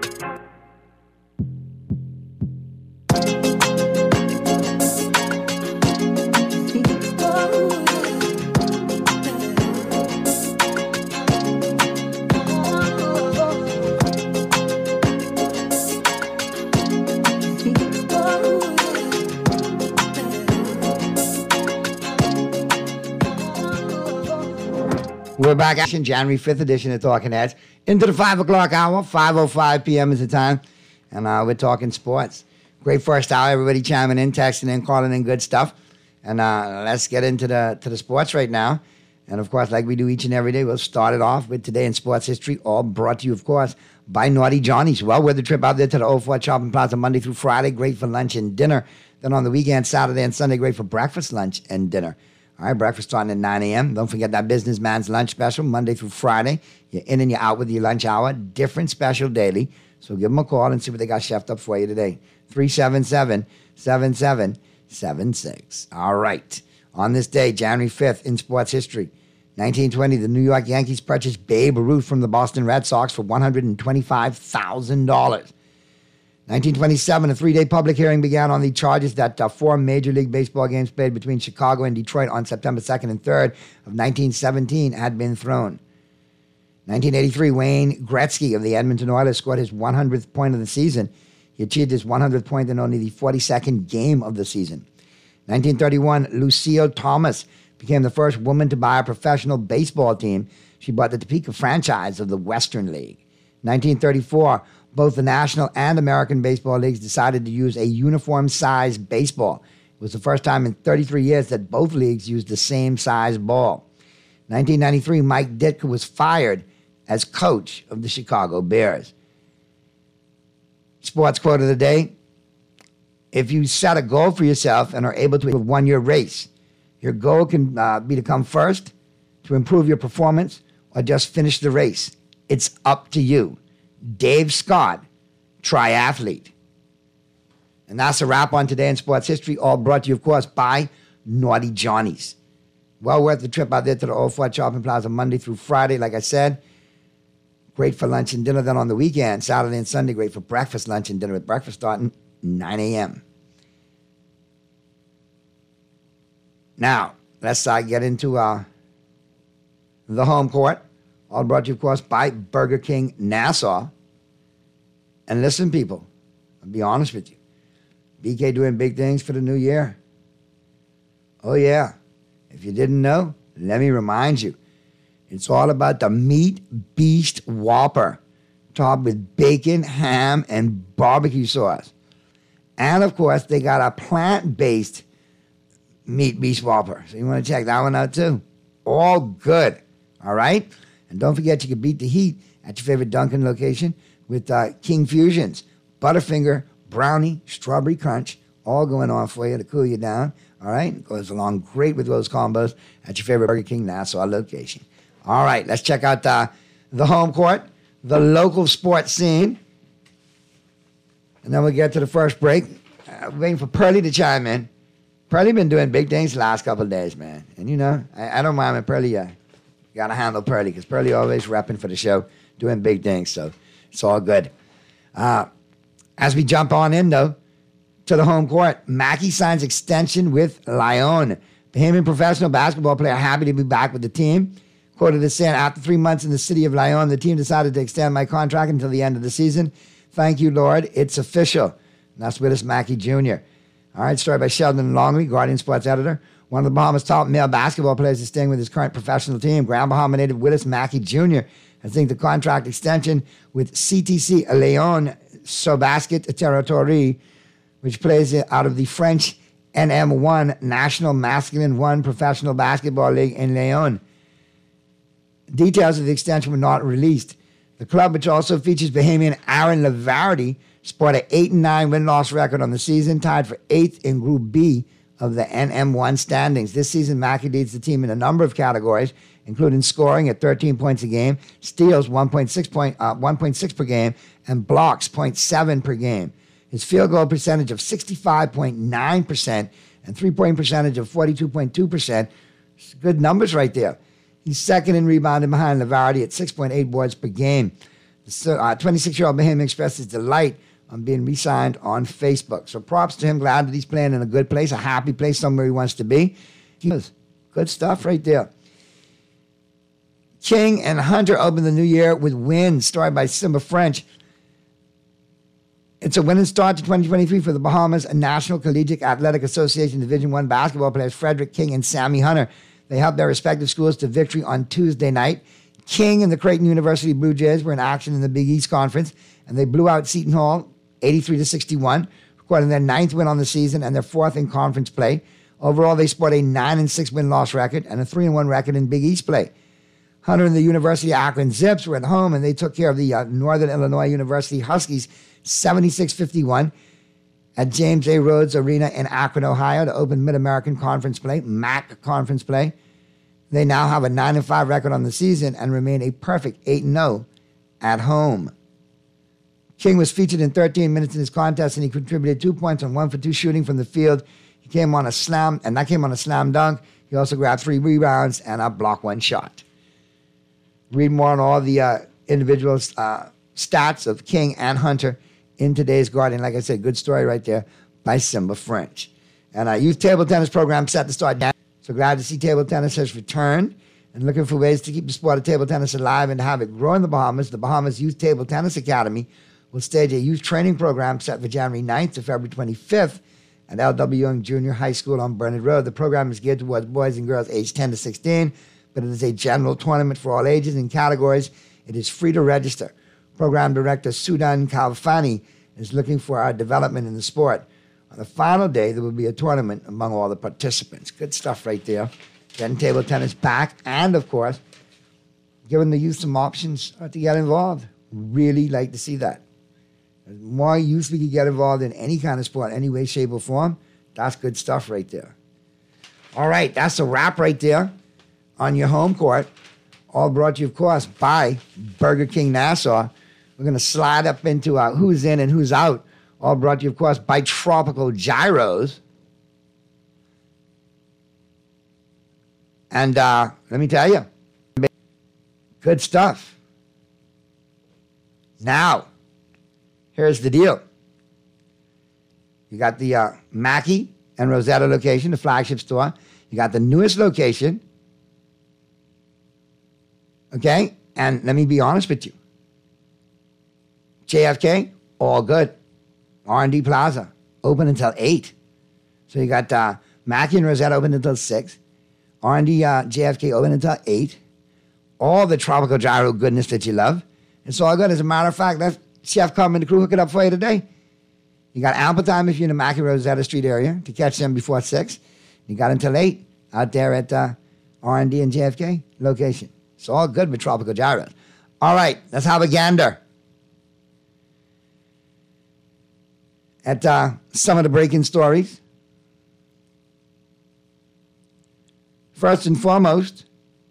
We're back action, January fifth edition of Talking Heads. Into the five o'clock hour, five oh five p.m. is the time. And uh, we're talking sports. Great first hour, everybody chiming in, texting in, calling in, good stuff. And uh, let's get into the to the sports right now. And, of course, like we do each and every day, we'll start it off with Today in Sports History, all brought to you, of course, by Naughty Johnny's. Well worth the trip out there to the Old Fort Shopping Plaza Monday through Friday. Great for lunch and dinner. Then on the weekend, Saturday and Sunday, great for breakfast, lunch, and dinner. All right, breakfast starting at nine a.m. Don't forget that businessman's lunch special, Monday through Friday. You're in and you're out with your lunch hour. Different special daily. So give them a call and see what they got chefed up for you today. three seven seven, seven seven seven six. All right. On this day, January fifth, in sports history, nineteen twenty, the New York Yankees purchased Babe Ruth from the Boston Red Sox for one hundred twenty-five thousand dollars. nineteen twenty-seven, a three-day public hearing began on the charges that uh, four Major League Baseball games played between Chicago and Detroit on September second and third of nineteen seventeen had been thrown. nineteen eighty-three, Wayne Gretzky of the Edmonton Oilers scored his one hundredth point of the season. He achieved his one hundredth point in only the forty-second game of the season. nineteen thirty-one, Lucille Thomas became the first woman to buy a professional baseball team. She bought the Topeka franchise of the Western League. nineteen thirty-four, both the National and American Baseball Leagues decided to use a uniform-size baseball. It was the first time in thirty-three years that both leagues used the same size ball. nineteen ninety-three, Mike Ditka was fired as coach of the Chicago Bears. Sports quote of the day: if you set a goal for yourself and are able to win your race, your goal can uh, be to come first, to improve your performance, or just finish the race. It's up to you. Dave Scott, triathlete. And that's a wrap on Today in Sports History, all brought to you, of course, by Naughty Johnny's. Well worth the trip out there to the Old Fort Shopping Plaza Monday through Friday, like I said. Great for lunch and dinner. Then on the weekend, Saturday and Sunday, great for breakfast, lunch, and dinner, with breakfast starting nine a.m. Now, let's uh, get into uh, the home court. All brought to you, of course, by Burger King Nassau. And listen, people, I'll be honest with you. B K doing big things for the new year. Oh, yeah. If you didn't know, let me remind you. It's all about the Meat Beast Whopper, topped with bacon, ham, and barbecue sauce. And, of course, they got a plant-based Meat Beast Whopper. So you want to check that one out, too. All good. All right? And don't forget, you can beat the heat at your favorite Dunkin' location with uh, King Fusions. Butterfinger, brownie, strawberry crunch, all going on for you to cool you down. All right? It goes along great with those combos at your favorite Burger King Nassau location. All right, let's check out uh, the home court, the local sports scene. And then we'll get to the first break. Uh, waiting for Pearlie to chime in. Pearlie been doing big things the last couple of days, man. And, you know, I, I don't mind when Pearlie, uh, got to handle Pearlie, because Pearlie always repping for the show, doing big things, so it's all good. Uh, as we jump on in, though, to the home court, Mackey signs extension with Lyon. Bahamian professional basketball player happy to be back with the team. Quoted as saying, after three months in the city of Lyon, the team decided to extend my contract until the end of the season. Thank you, Lord. It's official. And that's Willis Mackey Junior All right, story by Sheldon Longley, Guardian Sports editor. One of the Bahamas' top male basketball players is staying with his current professional team. Grand Bahama native Willis Mackey Junior has inked the contract extension with C T C Lyon Sobasket Territory, which plays out of the French N M one National Masculine one Professional Basketball League in Lyon. Details of the extension were not released. The club, which also features Bahamian Aaron Lavardi, sport an eight and nine win-loss record on the season, tied for eighth in Group B of the N M one standings. This season, Mackey leads the team in a number of categories, including scoring at thirteen points a game, steals one point six, point, uh, one point six per game, and blocks zero point seven per game. His field goal percentage of sixty-five point nine percent and three-point percentage of forty-two point two percent. Good numbers right there. He's second in rebounding behind Lavardi at six point eight boards per game. The twenty-six-year-old Bahamian expressed his delight on being re-signed on Facebook. So props to him. Glad that he's playing in a good place, a happy place, somewhere he wants to be. He does. Good stuff right there. King and Hunter open the new year with wins. Story by Simba French. It's a winning start to twenty twenty-three for the Bahamas and National Collegiate Athletic Association Division One basketball players Frederick King and Sammy Hunter. They helped their respective schools to victory on Tuesday night. King and the Creighton University Blue Jays were in action in the Big East Conference, and they blew out Seton Hall eighty-three to sixty-one, recording their ninth win on the season and their fourth in conference play. Overall, they sport a nine and six win-loss record and a three and one record in Big East play. Hunter and the University of Akron Zips were at home, and they took care of the uh, Northern Illinois University Huskies seventy-six fifty-one at James A. Rhodes Arena in Akron, Ohio, to open Mid-American Conference play, M A C Conference play. They now have a nine and five record on the season and remain a perfect eight and oh at home. King was featured in thirteen minutes in his contest, and he contributed two points on one for two shooting from the field. He came on a slam, and that came on a slam dunk. He also grabbed three rebounds and a block one shot. Read more on all the uh, individual uh, stats of King and Hunter in today's Guardian. Like I said, good story right there by Simba French. And our youth table tennis program set to start down. So glad to see table tennis has returned and looking for ways to keep the sport of table tennis alive and have it grow in the Bahamas. The Bahamas Youth Table Tennis Academy will stage a youth training program set for January ninth to February twenty-fifth at L W Young Junior High School on Burnett Road. The program is geared towards boys and girls aged ten to sixteen, but it is a general tournament for all ages and categories. It is free to register. Program director Sudan Kalfani is looking for our development in the sport. On the final day, there will be a tournament among all the participants. Good stuff right there. Getting table tennis back, and of course, giving the youth some options to get involved. Really like to see that. The more youth we can get involved in any kind of sport, any way, shape, or form, that's good stuff right there. All right, that's a wrap right there on your home court. All brought to you, of course, by Burger King Nassau. We're going to slide up into uh, who's in and who's out. All brought to you, of course, by Tropical Gyros. And uh, let me tell you, good stuff. Now, here's the deal. You got the uh, Mackey and Rosetta location, the flagship store. You got the newest location. Okay? And let me be honest with you. J F K, all good. R and D Plaza, open until eight. So you got uh, Mackey and Rosetta open until six. R and D uh, J F K open until eight. All the Tropical Gyro goodness that you love. It's all good. As a matter of fact, that chef come and the crew hook it up for you today. You got ample time if you're in the Mackey Rosetta Street area to catch them before six. You got until eight out there at uh, R and D and J F K location. It's all good with Tropical Gyros. All right, let's have a gander at uh, some of the breaking stories. First and foremost,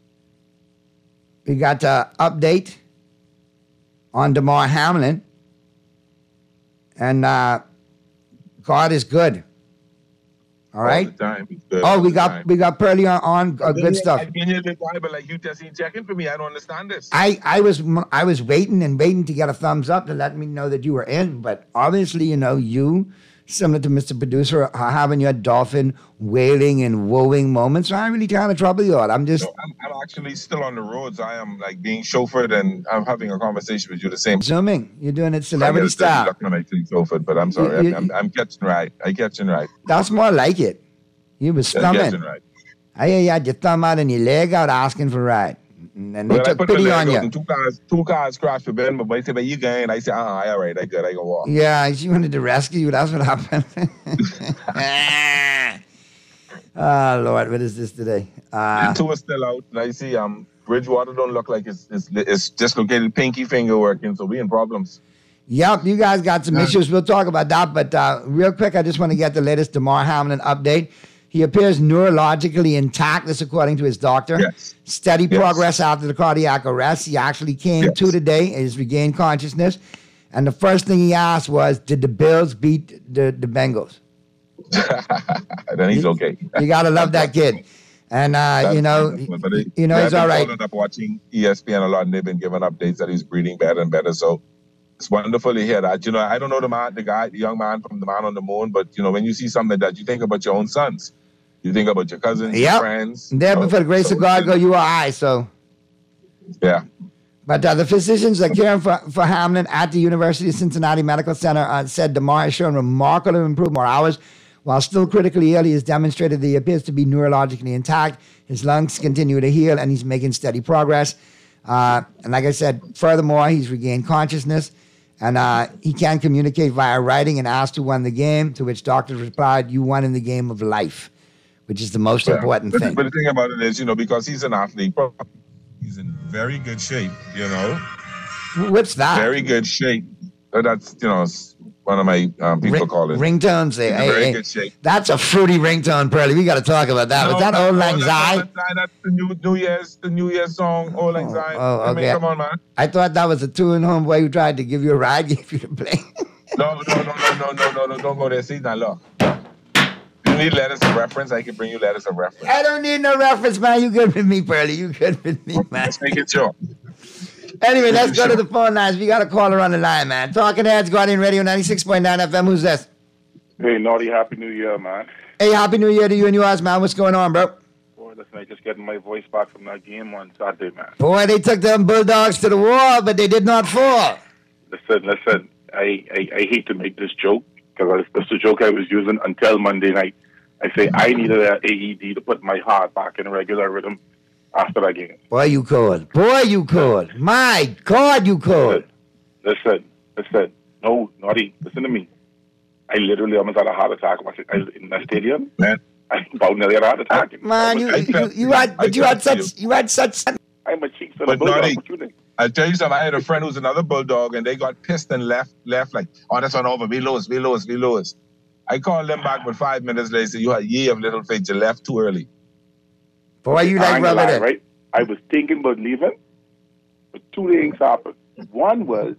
we got an update on Damar Hamlin. And uh, God is good. All right? All the time. He's good. Oh, All we the got time. we got Pearly on, on uh, good stuff. I've been here the Bible like you just ain't checking for me. I don't understand this. I, I was I was waiting and waiting to get a thumbs up to let me know that you were in, but obviously, you know, you, similar to Mister Producer, are having your dolphin wailing and wooing moments. So I'm really trying to trouble you all. I'm just... No, I'm, I'm actually still on the roads. I am like being chauffeured and I'm having a conversation with you the same. Zooming. You're doing it celebrity I style. I'm not actually chauffeured, but I'm sorry. You- you- I'm, I'm, I'm catching right. I catching right. That's more like it. You was I'm thumbing. catching right. I hear you had your thumb out and your leg out asking for a ride. And they Well, I took put the pity leg on out you. and Two cars, two cars crashed for Ben, but they said, "But you going?" I said, "Uh, all right, I good. I go walk." Yeah, she wanted to rescue you. That's what happened. Oh, Lord, what is this today? Uh, The two are still out. And I see um Bridgewater don't look like it's it's, it's dislocated pinky finger working, so we in problems. Yep, you guys got some issues. We'll talk about that. But uh, real quick, I just want to get the latest Damar Hamlin update. He appears neurologically intact, this according to his doctor. Yes. Steady Yes. progress after the cardiac arrest. He actually came Yes. to today. He's regained consciousness. And the first thing he asked was, did the Bills beat the, the Bengals? Then he's okay. You got to love that kid. And, uh, you know, But it- you know, yeah, he's I've all been right. following up watching E S P N a lot, and they've been giving updates that he's breathing better and better. So it's wonderful to hear that. You know, I don't know the man, the guy, the young man from the Man on the Moon, but you know, when you see something like that, you think about your own sons. You think about your cousins, your Yep. friends. There, So- but for the grace so, of God, go you or I. So, Yeah. but uh, the physicians are caring for, for Hamlin at the University of Cincinnati Medical Center uh, said Damar has shown remarkable improvement, more hours While still critically ill, he has demonstrated that he appears to be neurologically intact. His lungs continue to heal, and he's making steady progress. Uh, and like I said, furthermore, he's regained consciousness, and uh, he can communicate via writing and asked who won the game, to which doctors replied, "You won in the game of life," which is the most Yeah. important but, thing. But the thing about it is, you know, because he's an athlete, he's in very good shape, you know. What's that? Very good shape. Uh, That's, you know, s- one of my um, people Ring- call it. Ringtones. Hey, He's in hey, very hey. good shape. That's a fruity ringtone, Pearly. We got to talk about that. Was that Old Lang no, Syne? that's, that's, that's the new, new Year's, the New Year's song, Old Lang Syne. Oh, I mean, okay. come on, man. I thought that was a two-in homeboy who tried to give you a ride, gave you to play. No, no, no, no, no, no, no, no, don't go there. See, now look. You need letters of reference, I can bring you letters of reference. I don't need no reference, man. You good with me, Pearly. You good with me, man. Let's make it sure. Anyway, let's go to the phone lines. We got a caller on the line, man. Talking Heads, Guardian Radio ninety-six point nine F M. Who's this? Hey, Naughty, Happy New Year, man. Hey, Happy New Year to you and yours, man. What's going on, bro? Boy, listen, I just getting my voice back from that game on Saturday, man. Boy, they took them Bulldogs to the wall, but they did not fall. Listen, listen, I, I, I hate to make this joke, because that's the joke I was using until Monday night. I say I needed an A E D to put my heart back in regular rhythm after that game. Boy, you cold. Boy, you cold. My God, you cold. Listen, listen, no, Naughty, listen to me. I literally almost had a heart attack I, in the stadium. Man. I about nearly had a heart attack. Man, you, you, you had, but you had such, you had such. I'm a cheeks on a But bulldog. Naughty, What you think? I'll tell you something. I had a friend who's another bulldog, and they got pissed and left, left like, oh, that's one over. We lose, we lose, we lose. I called them back, but five minutes later, you had ye of little faith. You left too early. Boy, you I like ain't gonna rubbing lie, it. right? I was thinking about leaving, but two things happened. One was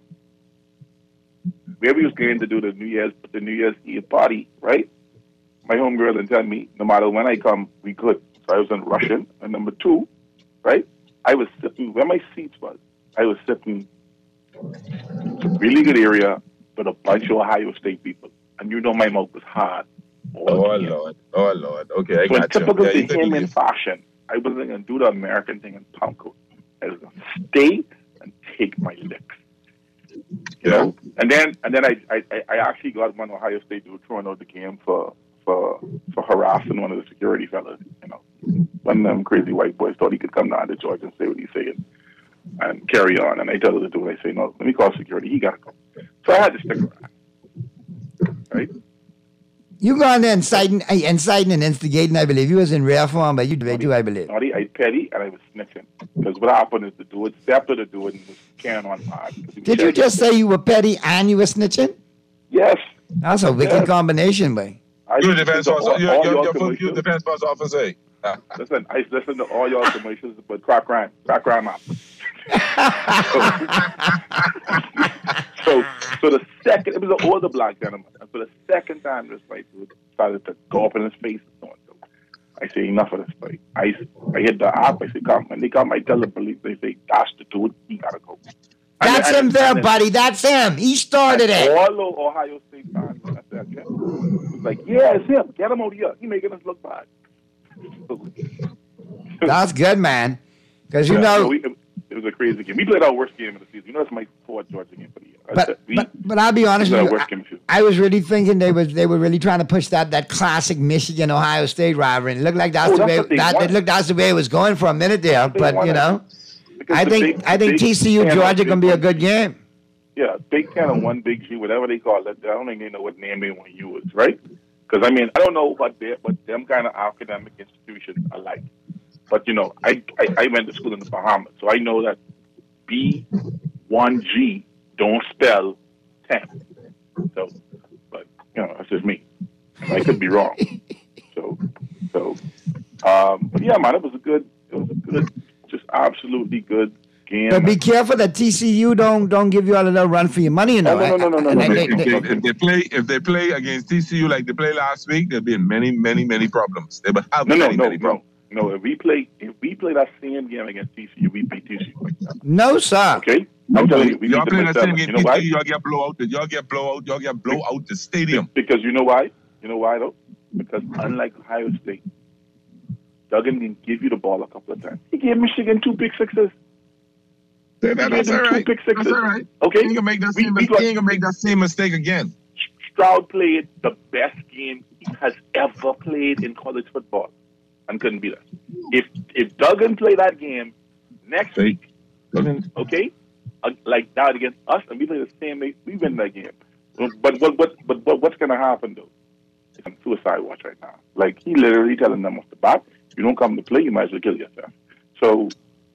where we was going to do the New Year's the New Year's Eve party, right? My homegirl and tell me no matter when I come, we could. So I was in Russian. And number two, right? I was sitting where my seats was. I was sitting in a really good area with a bunch of Ohio State people, and you know my mouth was hard. Oh, Lord. Oh, Lord. Okay, I So in got you. typical Yeah, you could Bahamian do fashion, I wasn't going to do the American thing and punk coat. I was going to stay and take my licks. You know? And then and then I, I, I actually got one Ohio State dude throwing out the game for, for for harassing one of the security fellas. You know, one of them crazy white boys thought he could come down to Georgia and say what he's saying and carry on. And I tell the dude, I say, no, let me call security. He got to go. So I had to stick around. Right? You gone there inciting, eh, inciting and instigating, I believe. You was in rare form, but you did too, I believe. Naughty, I petty, and I was snitching. Because what happened is the dude stepped to the dude and was carrying on hard. Did you just say you were petty and you were snitching? Yes. That's a wicked Yes. combination, boy. I You listen defense to officer. all- You all you your you commercials. you defense boss officer. Listen, I listen to all your commercials, but crack rhyme, crack rhyme up. so, so the second, it was an older black gentleman. And for the second time, this white dude started to go up in his face and so on. So I say, enough of this fight. I, I hit the app. I say, come. When they come, I tell the police. They say, that's the dude. He gotta go. And That's then- him there, and then- buddy. That's him. He started and it. All the Ohio State fans. I said, yeah. It's like, yeah, it's him. Get him out here. He making us look bad. That's good, man. Because you Yeah, know, so we, it, it was a crazy game. We played our worst game of the season. You know, it's my fourth Georgia game for the year. I but, said, we, but but I'll be honest we with played our you. worst game of the season. I, I was really thinking they was they were really trying to push that that classic Michigan Ohio State rivalry. It looked like that's Oh, the that's way what they that wanted. it looked that's the way it was going for a minute there. They But you wanted- know, Because I the think big- I think big T C U Ten or Georgia Big gonna be a One- good game. Yeah, Big Ten and one Big G, whatever they call it. I don't think they know what name they want to use, right? Because I mean, I don't know what they, what them kind of academic institutions are like. But you know, I, I I went to school in the Bahamas, so I know that B one G don't spell ten. So, but you know, that's just me. I could be wrong. So, so, um, but yeah, man, it was a good, it was a good, just absolutely good game. But be careful that T C U don't don't give you all a little run for your money. You know, Oh, no, no, no, no, And no, they- no. they- If they, if they play, if they play against T C U like they played last week, there'll be many, many, many problems. They will have No, no, many, no, many no, problems. no. If we play, if we play that same game against T C U, we beat T C U. No, sir. Okay, No, I'm telling you, we y'all beat play them the by same seven. game. You know why? Y'all get blow out. Y'all get blow out. Y'all get blow out the stadium. Because you know why? You know why though? Because unlike Ohio State, Duggan didn't give you the ball a couple of times. He gave Michigan two pick sixes. Yeah, that- He that's gave them all two right. pick sixes. That's all right. Okay, He ain't gonna make that We- same we mistake. got- He ain't gonna make that same mistake again. Stroud played the best game he has ever played in college football and couldn't beat us. If if Duggan played that game next week, okay, uh, like that against us, and we play the same way, we win that game. But what what but, but what's gonna happen though? It's on suicide watch right now. Like he literally telling them off the bat, you don't come to play, you might as well kill yourself. So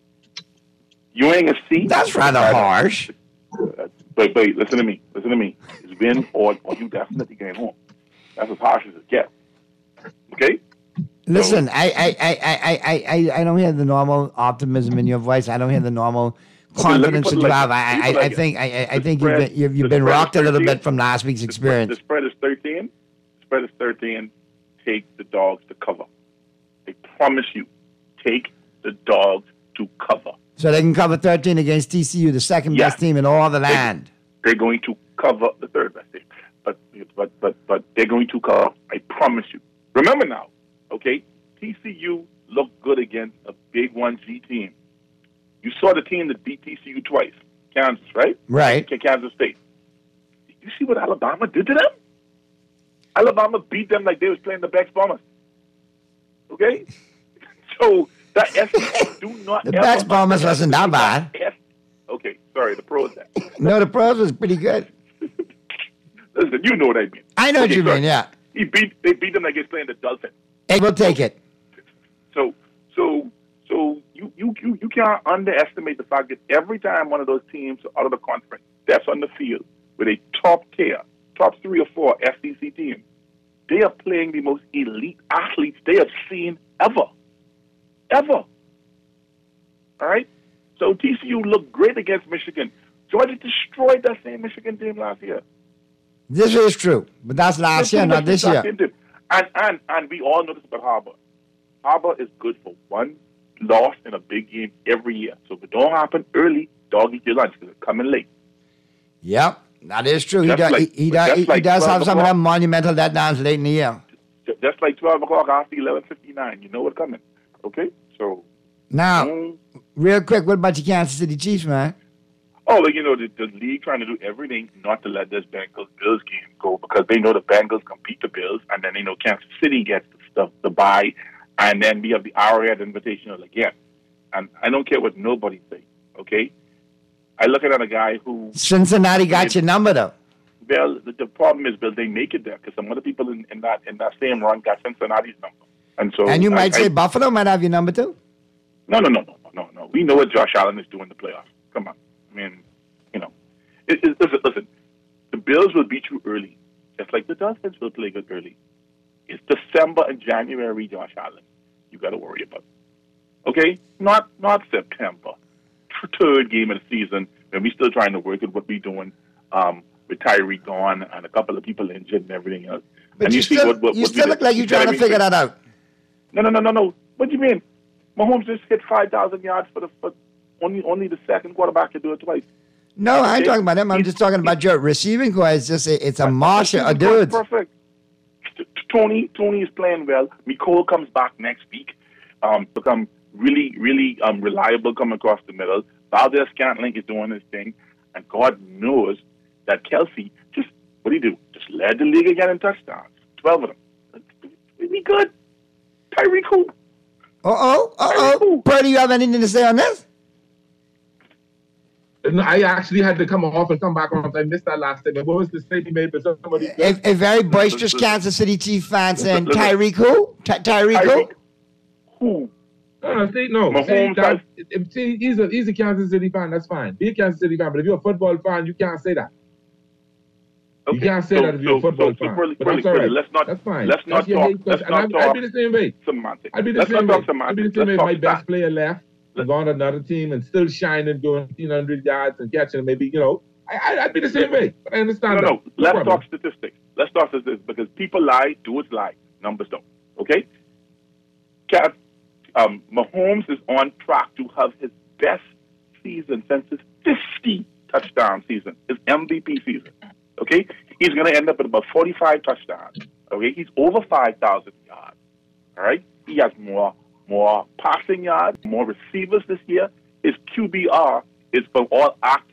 you ain't gonna see. That's rather harsh. Uh, but but listen to me, listen to me. It's win or or you definitely getting home. That's as harsh as it gets. Okay. Listen, I, I, I, I, I, I, I don't hear the normal optimism in your voice. I don't hear the normal confidence that you have. I, I, I think, I, I think you've been, you've, you've been rocked a little bit from last week's experience. The spread is thirteen. The spread is thirteen. Take the dogs to cover. I promise you, take the dogs to cover. So they can cover thirteen against T C U, the second Yeah. best team in all the land. They're going to cover the third best team, but but but but they're going to cover. I promise you. Remember now, okay? T C U looked good against a big one G team. You saw the team that beat T C U twice, Kansas, right? Right. Kansas State. Did you see what Alabama did to them? Alabama beat them like they was playing the Bex Bombers. Okay? So that S E C do not The ever Bex Bombers wasn't that bad. S- okay, sorry, the pros that. No, the pros was pretty good. Listen, you know what I mean. I know what Okay, you sorry. mean, yeah. He beat they beat them like they was playing the Dolphins. Hey, we'll take it. So so so you, you, you, you can't underestimate the fact that every time one of those teams out of the conference steps on the field with a top tier, top three or four S E C team, they are playing the most elite athletes they have seen ever. Ever. All right? So T C U looked great against Michigan. Georgia destroyed that same Michigan team last year. This is true, but that's last year, not this year. And, and, and we all know this about Harbour. Harbour is good for one loss in a big game every year. So if it don't happen early, dog eat your lunch because it's coming late. Yep, that is true. He, Just does, like- he, he, just does, he, like does have twelve some of o'clock. them monumental letdowns late in the year. Ju- Just like twelve o'clock after eleven fifty-nine. You know what's coming. Okay? So, Now, mm, real quick, what about your Kansas City Chiefs, man? oh, like, you know, the, the league trying to do everything not to let this Bengals-Bills game go because they know the Bengals can beat the Bills, and then they know Kansas City gets the stuff to buy, and then we have the Arrowhead Invitational again. And I don't care what nobody thinks, okay? I look at a guy who... Cincinnati got your number, though. Bill, the, the problem is, Bill, they make it there because some other people in, in that in that same run got Cincinnati's number. And so... And you I- might I- say Buffalo might have your number, too. No, no, no, no, no, no, no. We know what Josh Allen is doing in the playoffs. Come on. I mean, you know. It, it, listen, listen. The Bills will beat you early, just like the Dolphins will play good early. It's December and January, Josh Allen. You got to worry about. Okay? Not not September. Third game of the season, when we still trying to work at what we doing um, with Tyree gone and a couple of people injured and everything else. But and you, see still, what, what, you what we still did. look like you're You know trying what to I mean? figure that out. No, no, no, no, no. What do you mean? Mahomes just hit five thousand yards for the for only only the second quarterback to do it twice. No, I ain't Okay? talking about him. I'm just talking about your receiving core. It's just, a, it's a marsh of Perfect, dudes. Perfect. T- Tony, Tony is playing well. Nicole comes back next week. Um, become really, really um, reliable coming across the middle. Valdez Scantling is doing his thing, and God knows that Kelsey just what do you do? Just led the league again in touchdowns. Twelve of them. We'd be good. Tyreek Hill. Uh-oh, uh-oh. Purdy, you have anything to say on this? No, I actually had to come off and come back on. I missed that last statement. What was the statement made by somebody? A, a very boisterous Kansas City Chief fan saying, Tyreek who? Ty- Tyreek who? Who? No, no, see, no. See, Mahomes that, if- see, he's a he's a Kansas City fan. That's fine. Be a Kansas City fan, but if you're a football fan, you can't say that. You can't say so- that if you're a so- football so- so fan. really- but really- that's all right. really, let's not- That's fine. let's not That's your talk- hate let's question. not And I- I'd be talk the same way. semantics. I'd be the Let's same not way. talk semantics. I'd be the same Let's way if talk my best stats. player left and gone to another team and still shining, doing fifteen hundred yards and catching maybe, you know, I, I, I'd be the same way. But I understand No, that. no. Let's problem. talk statistics. Let's talk statistics because people lie, dudes lie, numbers don't. Okay? Cat, um, Mahomes is on track to have his best season since his fifty touchdown season, his M V P season. Okay? He's going to end up at about forty-five touchdowns. Okay? He's over five thousand yards. All right? He has more more passing yards, more receivers this year. His Q B R is from all active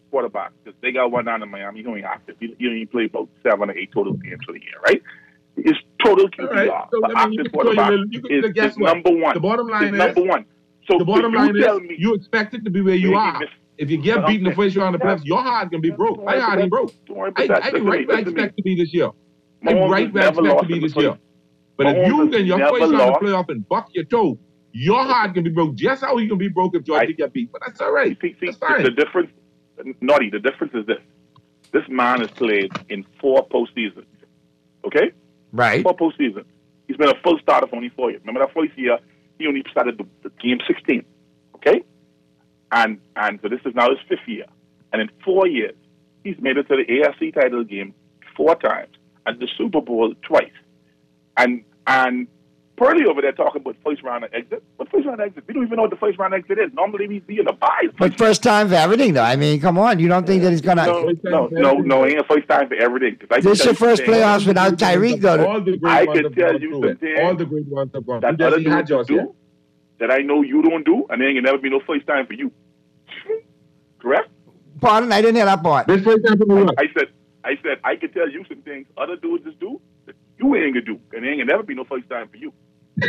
quarterback, because they got one down in Miami. He only active. He, he only played about seven or eight total games for the year, right? It's total Q B R. Right. So, but I mean, active quarterback you, you, you, is, guess is what? number one. The bottom line is is number one. So the bottom so line you is tell me, you expect it to be where you are. If you get beaten the first round of the playoffs, your heart can be broke. My heart ain't broke. I, I can right where I expect to be this year. I'm right where I expect to be this year. But if you in your first round of the playoff and buck your toe, your heart can be broke just how he can be broke if Georgia get beat. But that's all right. See, see, that's fine. The difference, Naughty, the difference is this. This man has played in four postseasons. Okay? Right. Four postseasons. He's been a full starter for only four years. Remember that first year, he only started the, the game sixteen. Okay? And and so this is now his fifth year. And in four years, he's made it to the A F C title game four times and the Super Bowl twice. And and Purdy over there talking about first round exit. What first round exit? We don't even know what the first round exit is. Normally we be in the bye. But first time for everything, though. I mean, come on. You don't think that he's going to... No, no, no, no. It ain't a first time for everything. I This is your first playoffs without Tyreek, though. All the great I ones can have tell gone you through some it. things All the great ones have gone that through. other He had dudes yours, yeah? do that I know you don't do, and there ain't never be no first time for you. Correct? Pardon? I didn't hear that part. This first time for me. I said, I said, I can tell you some things other dudes just do that you ain't gonna do, and there ain't gonna never be no first time for you.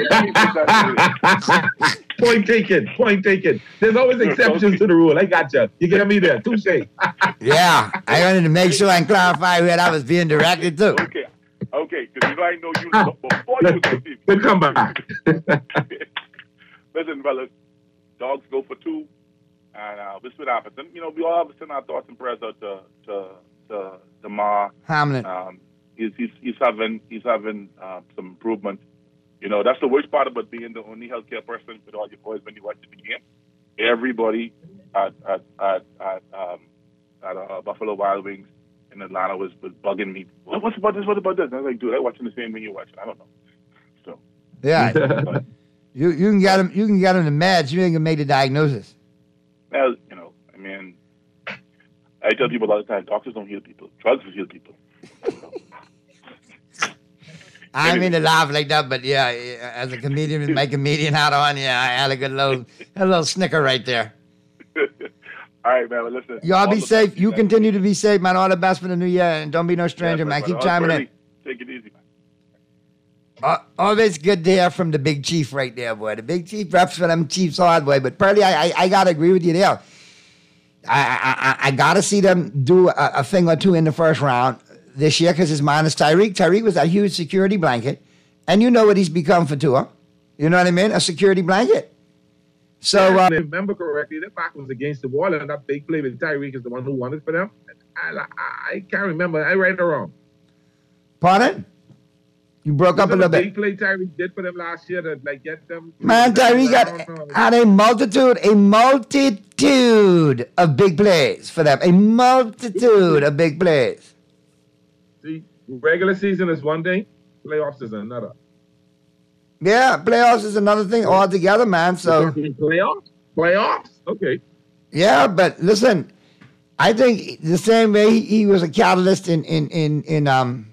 Point taken. Point taken. There's always exceptions to the rule. I got you. You get me there. Touche. Yeah. I wanted to make sure and clarify where that was being directed to. Okay. Okay. Because you know I know you before you was on T V. Good comeback. Listen, fellas, dogs go for two, and uh, this is what happens. And, you know, we all have to send our thoughts and prayers out to to to, to Ma Hamlin. Um, he's he's he's having he's having uh, some improvement. You know, that's the worst part about being the only healthcare person with all your boys when you watch the game. Everybody at at at, at, um, at uh, Buffalo Wild Wings in Atlanta was, was bugging me. What, what's about this? What about this? And I was like, dude, I'm watching the same thing you're watching. I don't know. So Yeah. you you can get him. You can get him the meds. You ain't gonna make the diagnosis. Well, you know, I mean, I tell people all the time, doctors don't heal people. Drugs will heal people. I mean to laugh like that, but yeah, as a comedian with my comedian hat on, yeah, I had a good little, a little snicker right there. All right, man. Well, listen. Y'all be safe. You continue to be safe, man. All the best for the new year, and don't be no stranger, Yeah, man. but Keep all chiming in. Purdy, take it easy, man. Uh, always good to hear from the big chief right there, boy. The big chief reps for them Chiefs hard, boy. But Pearly, I, I, I gotta agree with you there. I, I, I, I gotta see them do a, a thing or two in the first round this year because his man is Tyreek. Tyreek was a huge security blanket, and you know what he's become for Tua. You know what I mean? A security blanket. So, if uh, I remember correctly, the back was against the wall, and that big play with Tyreek is the one who won it for them. I, I, I can't remember. I right or wrong. Pardon? You broke up a little bit. Big play Tyreek did for them last year to like get them. Man, Tyreek got had a multitude, a multitude of big plays for them. A multitude of big plays. See, regular season is one thing, playoffs is another. Yeah, playoffs is another thing altogether, man. So playoffs, playoffs, okay. Yeah, but listen, I think the same way he, he was a catalyst in in in in um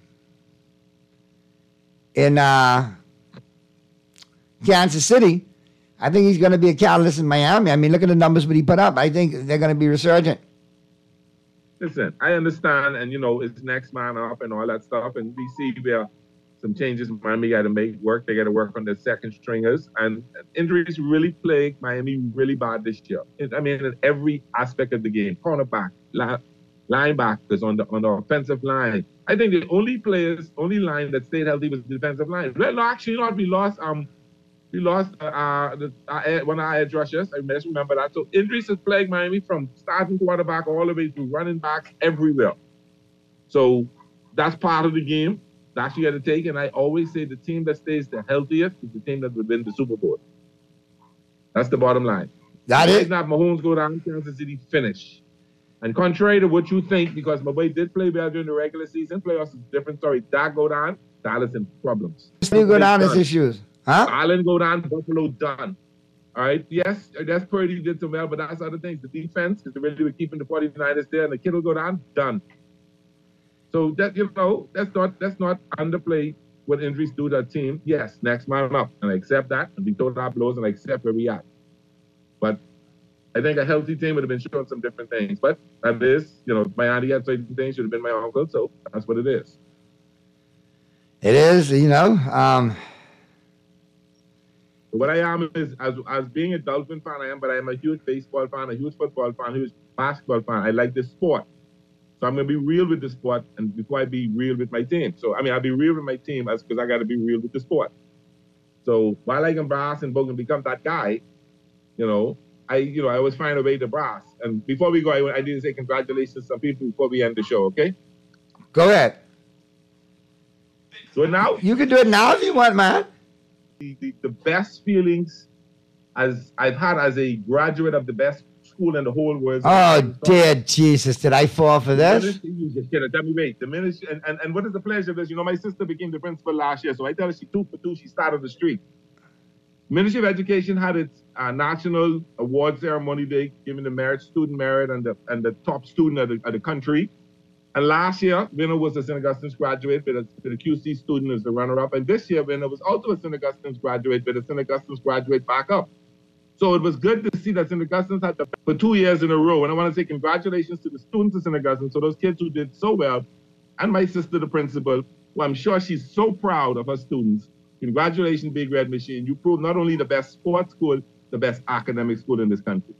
in uh, Kansas City. I think he's going to be a catalyst in Miami. I mean, look at the numbers that he put up. I think they're going to be resurgent. Listen, I understand, and you know, it's next man up and all that stuff, and we see where some changes Miami got to make work. They got to work on their second stringers, and injuries really plagued Miami really bad this year. I mean, in every aspect of the game, cornerback, line, linebackers on the on the offensive line. I think the only players, only line that stayed healthy was the defensive line. Well, actually, not we lost. Um, we lost uh, uh, the, uh, one of our edge rushers. I just remember that. So injuries has plagued Miami from starting quarterback all the way through running backs everywhere. So that's part of the game. That's what you got to take. And I always say the team that stays the healthiest is the team that will win the Super Bowl. That's the bottom line. That is is not Mahomes go down, Kansas City finish. And contrary to what you think, because my boy did play well during the regular season, playoffs is a different story. That go down, Dallas in problems. Still go down his issues, huh? Allen go down, Buffalo done. All right, yes, that's Purdy did some well, but that's other things. The defense, because they really were keeping the 49ers there, and the Kittle go down, done. So that, you know, that's not that's not underplay what injuries do to a team. Yes, next man up, and I accept that, and we told our blows, and I accept where we at. But I think a healthy team would have been showing some different things. But that is, you know, my auntie had certain things, should have been my uncle, so that's what it is. It is, you know. Um, what I am is, as, as being a Dolphin fan, I am, but I am a huge baseball fan, a huge football fan, a huge basketball fan. I like this sport. So I'm going to be real with the sport and before I be real with my team. So, I mean, I'll be real with my team because I got to be real with the sport. So while I can brass and book and become that guy, you know, I, you know, I always find a way to brass. And before we go, I, I need to say congratulations to some people before we end the show, okay? Go ahead. So now? You can do it now if you want, man. The, the, the best feelings as I've had as a graduate of the best school in the whole world. Oh, dear Jesus, did I fall for this? Tell me, wait. The ministry, and, and, and what is the pleasure of this? You know, my sister became the principal last year, so I tell her she two for two, she started the streak. Ministry of Education had its uh, national award ceremony day, giving the merit, student merit, and the and the top student of the, of the country. And last year, winner was a Saint Augustine's graduate, but the Q C student is the runner-up. And this year, winner was also a Saint Augustine's graduate, but a Saint Augustine's graduate backup. So it was good to see that Saint Augustine's had the, for two years in a row. And I want to say congratulations to the students of Saint Augustine, so those kids who did so well, and my sister, the principal, who I'm sure she's so proud of her students. Congratulations, Big Red Machine. You proved not only the best sports school, the best academic school in this country.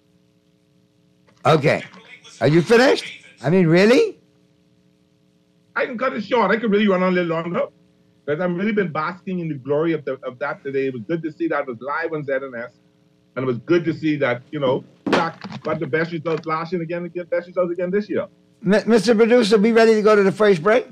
Okay. Are you finished? I mean, really? I can cut it short. I could really run on a little longer. Because I've really been basking in the glory of, the, of that today. It was good to see that it was live on Z N S. And it was good to see that, you know, Jack got the best results last year and again, get best results again this year. M- Mister Producer, be ready to go to the first break?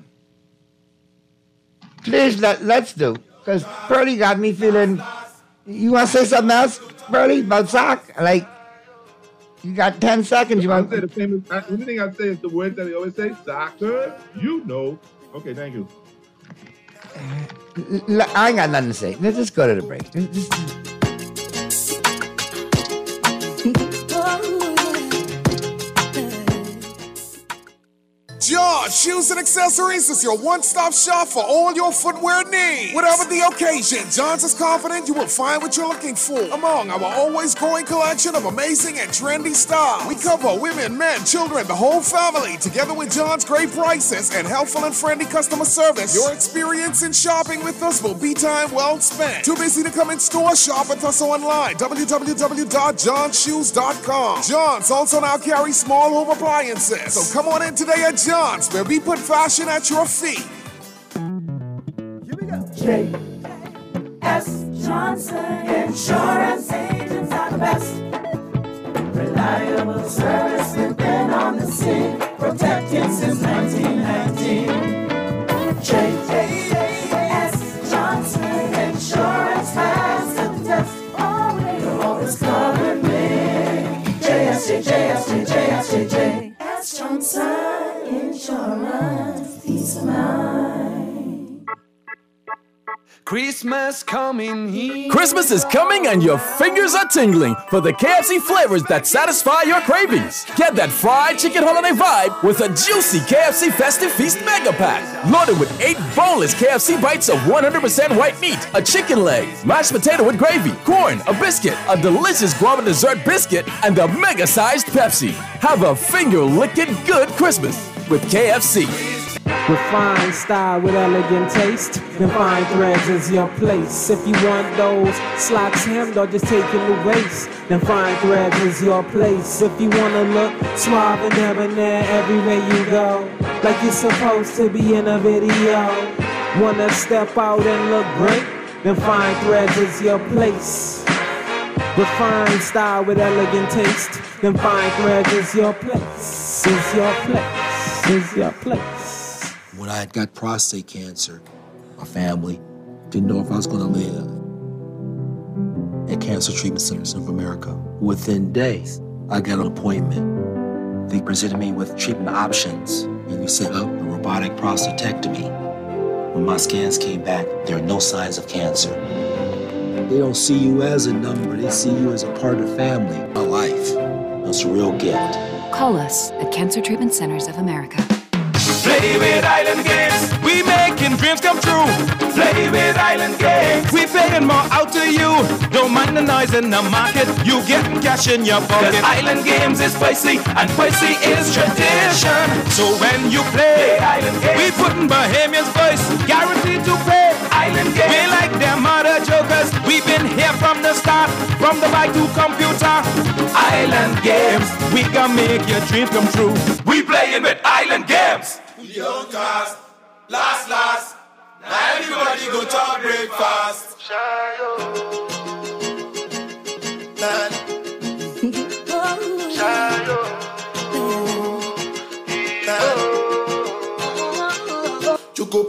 Please, let, let's do. Because Pearlie got me feeling... You want to say something else, Pearlie, about sock? Like, you got ten seconds. You want to say the same. The only thing I'd say is the words that they always say, soccer, you know. Okay, thank you. L- I ain't got nothing to say. Let's just go to the break. Just... John Shoes and Accessories is your one-stop shop for all your footwear needs. Whatever the occasion, John's is confident you will find what you're looking for among our always growing collection of amazing and trendy styles. We cover women, men, children, the whole family. Together with John's great prices and helpful and friendly customer service, your experience in shopping with us will be time well spent. Too busy to come in store? Shop with us online. w w w dot john shoes dot com. John's also now carries small home appliances. So come on in today at John's, where we put fashion at your feet. Here we go. J S Johnson Insurance agents are the best. Reliable service, we've been on the scene, protecting since nineteen nineteen. J S Johnson Insurance has the test. Always, you're always covered me. J S J, J S J, J S J, J S Johnson Insurance, peace of mind. Christmas coming here. Christmas is coming and your fingers are tingling for the K F C flavors that satisfy your cravings. Get that fried chicken holiday vibe with a juicy K F C Festive Feast Mega Pack. Loaded with eight boneless K F C bites of one hundred percent white meat, a chicken leg, mashed potato with gravy, corn, a biscuit, a delicious guava dessert biscuit, and a mega-sized Pepsi. Have a finger-licking good Christmas with K F C. With fine style, with elegant taste, then Fine Threads is your place. If you want those slacks hemmed or just taking the waist, then Fine Threads is your place. If you wanna look suave and debonair everywhere you go, like you're supposed to be in a video, wanna step out and look great, then Fine Threads is your place. With fine style, with elegant taste, then Fine Threads is your place, is your place, is your place. When I had got prostate cancer, my family didn't know if I was going to live. At Cancer Treatment Centers of America, within days, I got an appointment. They presented me with treatment options, and we set up a robotic prostatectomy. When my scans came back, there are no signs of cancer. They don't see you as a number, they see you as a part of the family, my life. That's a real gift. Call us at Cancer Treatment Centers of America. Play with Island Games, we make it making dreams come true. Play with Island Games. We paying more out to you. Don't mind the noise in the market. You getting cash in your pocket. 'Cause Island Games is spicy and spicy is tradition. So when you play, Island Games, we putting Bahamians first. Guaranteed to play Island Games. We like them other jokers. We've been here from the start. From the bike to computer. Island Games. We can make your dreams come true. We playing with Island Games. Young cast, last, last. Now everybody go to breakfast. Choco.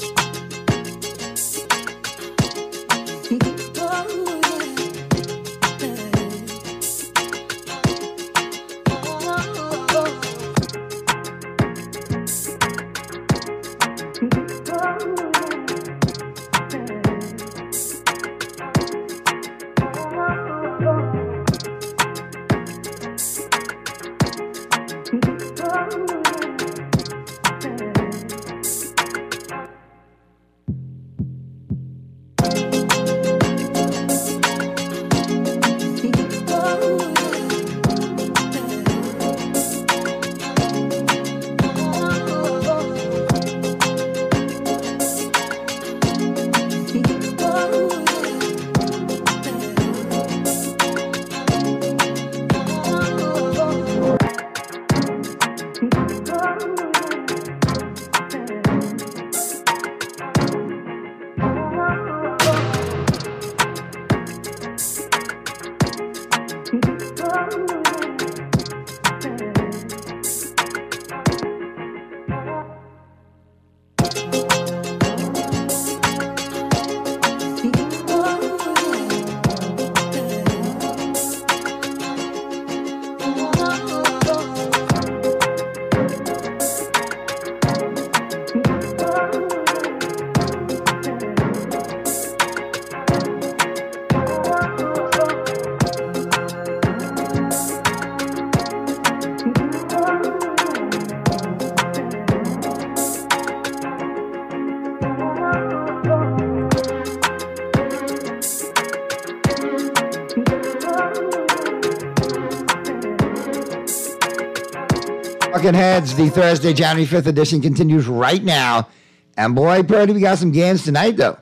Talking Heads, the Thursday, January fifth edition continues right now. And boy, Purdy, we got some games tonight, though.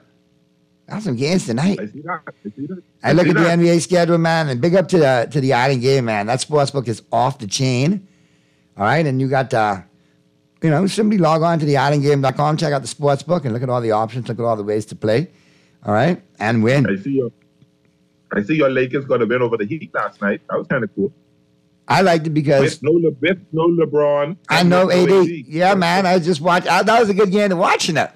Got some games tonight. I see that. I see that. I look see at that. the N B A schedule, man, and big up to the to the Island game, man. That sportsbook is off the chain. All right, and you got, uh, you know, somebody log on to the island game dot com, check out the sportsbook, and look at all the options, look at all the ways to play. All right, and win. I see your, I see your Lakers got a win over the Heat last night. That was kind of cool. I liked it because With no, Le- with no LeBron. I and know with A no D. Yeah, man, I just watched. I, that was a good game to watching it.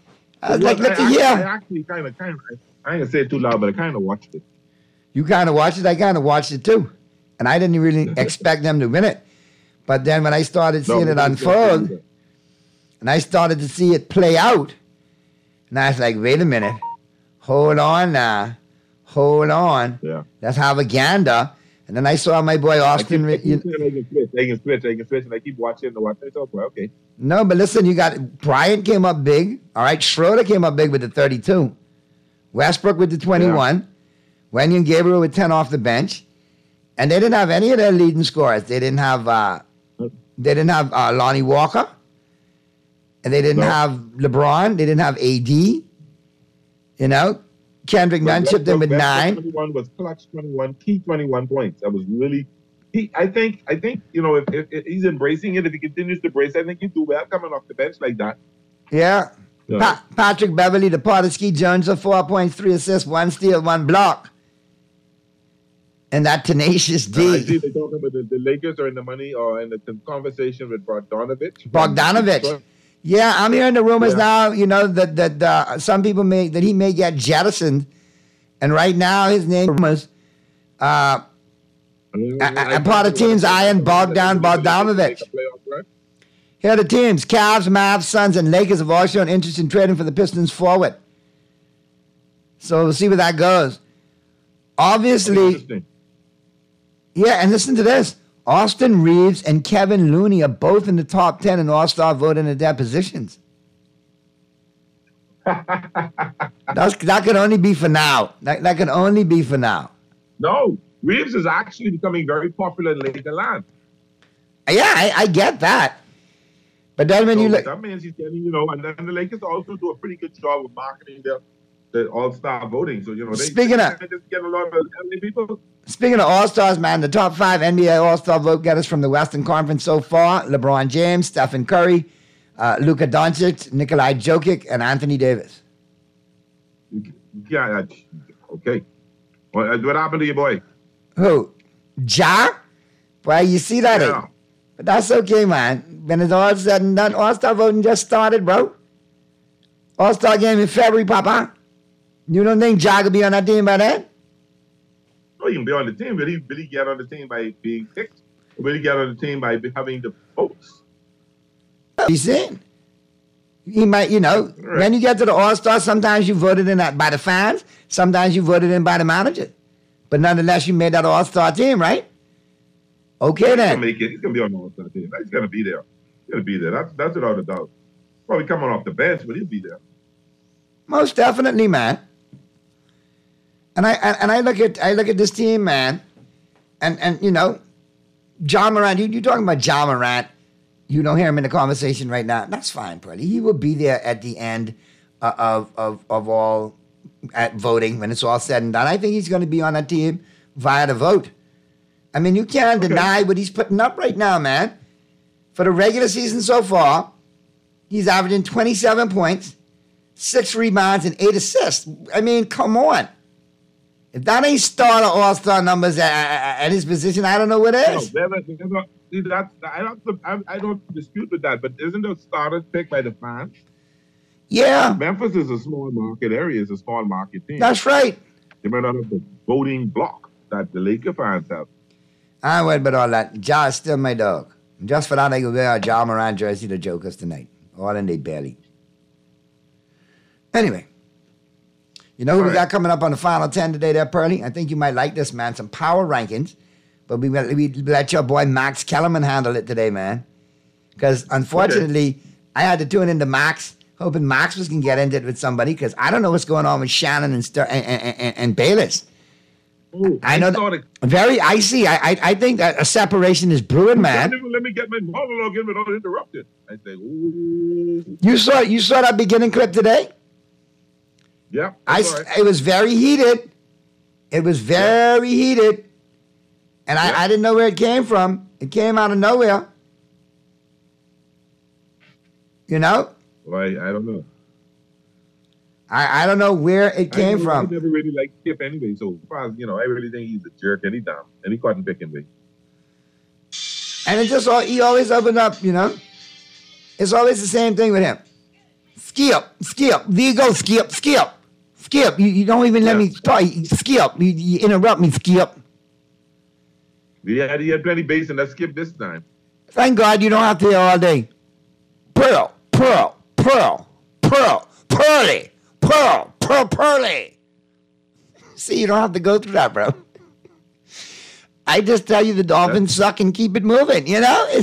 I was like, Well, look I, at I, here. I actually kind of, kind of, I ain't gonna say it too loud, but I kind of watched it. You kind of watched it. I kind of watched it too, and I didn't really expect them to win it. But then when I started No, seeing it but it's gonna unfold, be and I started to see it play out, and I was like, wait a minute, hold on now, hold on. Yeah. That's Havaganda. And then I saw my boy Austin. I keep, I you- keep saying I can switch, I can switch, I can switch, and I keep watching the watching. It's okay, okay. No, but listen, you got Bryant came up big. All right, Schroeder came up big with the thirty-two. Westbrook with the twenty-one. Yeah. Wenyan Gabriel with ten off the bench. And they didn't have any of their leading scorers. They didn't have uh, they didn't have uh, Lonnie Walker. And they didn't No. have LeBron. They didn't have A D. You know, Kendrick Nunn chipped in with Westbrook nine. twenty-one was clutch twenty-one, key twenty-one points. That was really. He, I think, I think, you know, if, if, if he's embracing it, if he continues to embrace, it, I think he'd do well coming off the bench like that. Yeah. Yeah. Pa- Patrick Beverly, the Potoski Jones of four points, three assists, one steal, one block. And that tenacious Now, I D. see they're talking about the, the Lakers are in the money or in the, the conversation with Bogdanovich. Bogdanovich. Yeah, I'm hearing the rumors Yeah. now, you know, that that uh, some people may, that he may get jettisoned. And right now his name is, uh, a, a part of teams eyeing Bogdan Bogdanovich. Here are the teams. Cavs, Mavs, Suns, and Lakers have all shown interest in trading for the Pistons forward. So we'll see where that goes. Obviously, yeah, and listen to this. Austin Reeves and Kevin Looney are both in the top ten in All-Star voting at their positions. That's, that can only be for now. That, that can only be for now. No, Reeves is actually becoming very popular in Lakerland. Yeah, I, I get that. But then when so you look... That means he's getting, you know, and then the Lakers also do a pretty good job of marketing their, their all-star voting. So, you know, they, Speaking they, of- they just get a lot of L A people. Speaking of All-Stars, man, the top five N B A All-Star vote getters from the Western Conference so far, LeBron James, Stephen Curry, uh, Luka Doncic, Nikolai Jokic, and Anthony Davis. Yeah, okay. What, what happened to your boy? Who? Ja? Well, you see that? Yeah. eh? But that's okay, man. When it's all said and done, All-Star voting just started, bro. All-Star game in February, Papa. You don't think Ja could be on that team by then? Oh, he can be on the team, but he really get on the team by being picked. Or will he get on the team by having the votes? He's saying. He might, you know, right. When you get to the All-Star, sometimes you voted in by the fans, sometimes you voted in by the manager. But nonetheless, you made that All-Star team, right? Okay, he's then. Gonna make it. He's going to be on the All-Star team. He's going to be there. He's going to be there. That's, that's without a doubt. Probably coming off the bench, but he'll be there. Most definitely, man. And I and, and I look at I look at this team, man, and and you know, Ja Morant. You you talking about Ja Morant? You don't hear him in the conversation right now. That's fine, Freddie. He will be there at the end uh, of of of all at voting when it's all said and done. I think he's going to be on that team via the vote. I mean, you can't okay. deny what he's putting up right now, man. For the regular season so far, he's averaging twenty-seven points, six rebounds, and eight assists. I mean, come on. If that ain't starter all-star numbers at, at, at his position, I don't know what is. No, never, never, see, that's, I, don't, I, I don't dispute with that, but isn't the starter picked by the fans? Yeah. Memphis is a small market area. It's a small market team. That's right. They might not have the voting block that the Laker fans have. I ain't worried about all that. Ja is still my dog. Just for that, I could wear a Ja Morant jersey to Jokers tonight. All in their belly. Anyway. You know who all we right. got coming up on the final ten today there, Pearly? I think you might like this, man. Some power rankings. But we, we let your boy Max Kellerman handle it today, man. Because unfortunately, okay. I had to tune into Max, hoping Max was going to get into it with somebody, because I don't know what's going on with Shannon and Stur- and, and, and, and Bayless. Ooh, I know that, very icy. I, I I think that a separation is brewing, man. Don't even let me get my monologue in without interrupted. I say, ooh. You saw you saw that beginning clip today? Yeah. I right. It was very heated. It was very yeah. heated, and I, yeah. I didn't know where it came from. It came out of nowhere. You know? Well, I, I don't know. I, I don't know where it came I, from. I never really liked Skip anyway, so you know, I really think he's a jerk anytime, and he caught picking me. And it just all he always opened up, you know. It's always the same thing with him. Skip, skip, there you go, skip, skip, skip. You, you don't even let yeah. me talk. Skip, you, you interrupt me, skip. Yeah, he had plenty bass in that skip this time. Thank God you don't have to hear all day. Pearl, pearl, pearl, pearl, pearly. Pearl, pearl, pearly. See, you don't have to go through that, bro. I just tell you the Dolphins That's... suck and keep it moving, you know?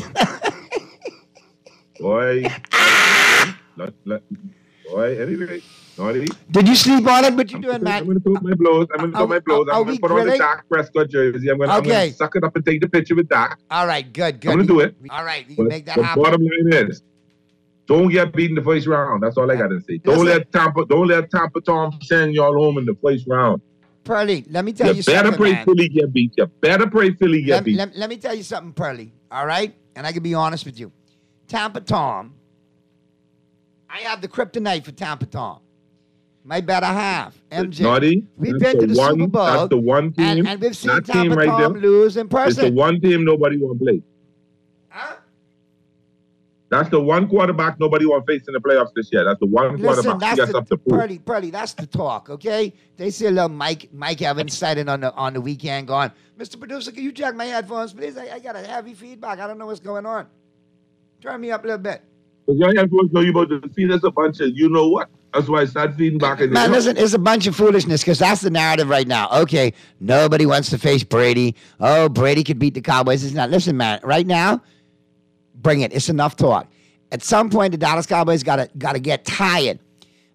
Boy. let, let, boy, anyway. Naughty. Did you sleep on it? What you I'm doing, man? I'm going to put my blows. I'm going to put my blows. I'm going to put on the Dak Prescott jersey. I'm going okay. to suck it up and take the picture with Dak. All right, good, good. I'm going to do it. All right, you can but make that the happen. The bottom line is, don't get beaten the first round. That's all I got to say. Don't Listen. let Tampa, don't let Tampa Tom send y'all home in the first round. Pearly, let me tell you, you something, better pray man. Philly get beat. You better pray Philly get let, beat. Let, let me tell you something, Pearly, all right? And I can be honest with you. Tampa Tom, I have the kryptonite for Tampa Tom. My better half, M J. Naughty. We've been to the one, Super Bowl. That's the one team. And, and we've seen that Tampa team right Tom there, lose in person. It's the one team nobody want to play. Huh? That's the one quarterback nobody want to face in the playoffs this year. That's the one Listen, quarterback that's he gets the, up to prove. Pearly, Pearly, that's the talk, okay? They see a little Mike Mike Evans sighting on the on the weekend going, Mister Producer, can you check my headphones, please? I, I got a heavy feedback. I don't know what's going on. Turn me up a little bit. Because your headphones know you about to feed us a bunch of you know what. That's why I start feeding back in Man, listen, it's a bunch of foolishness because that's the narrative right now. Okay, nobody wants to face Brady. Oh, Brady could beat the Cowboys. It's not. Listen, man, right now, bring it. It's enough talk. At some point, the Dallas Cowboys got to got to get tired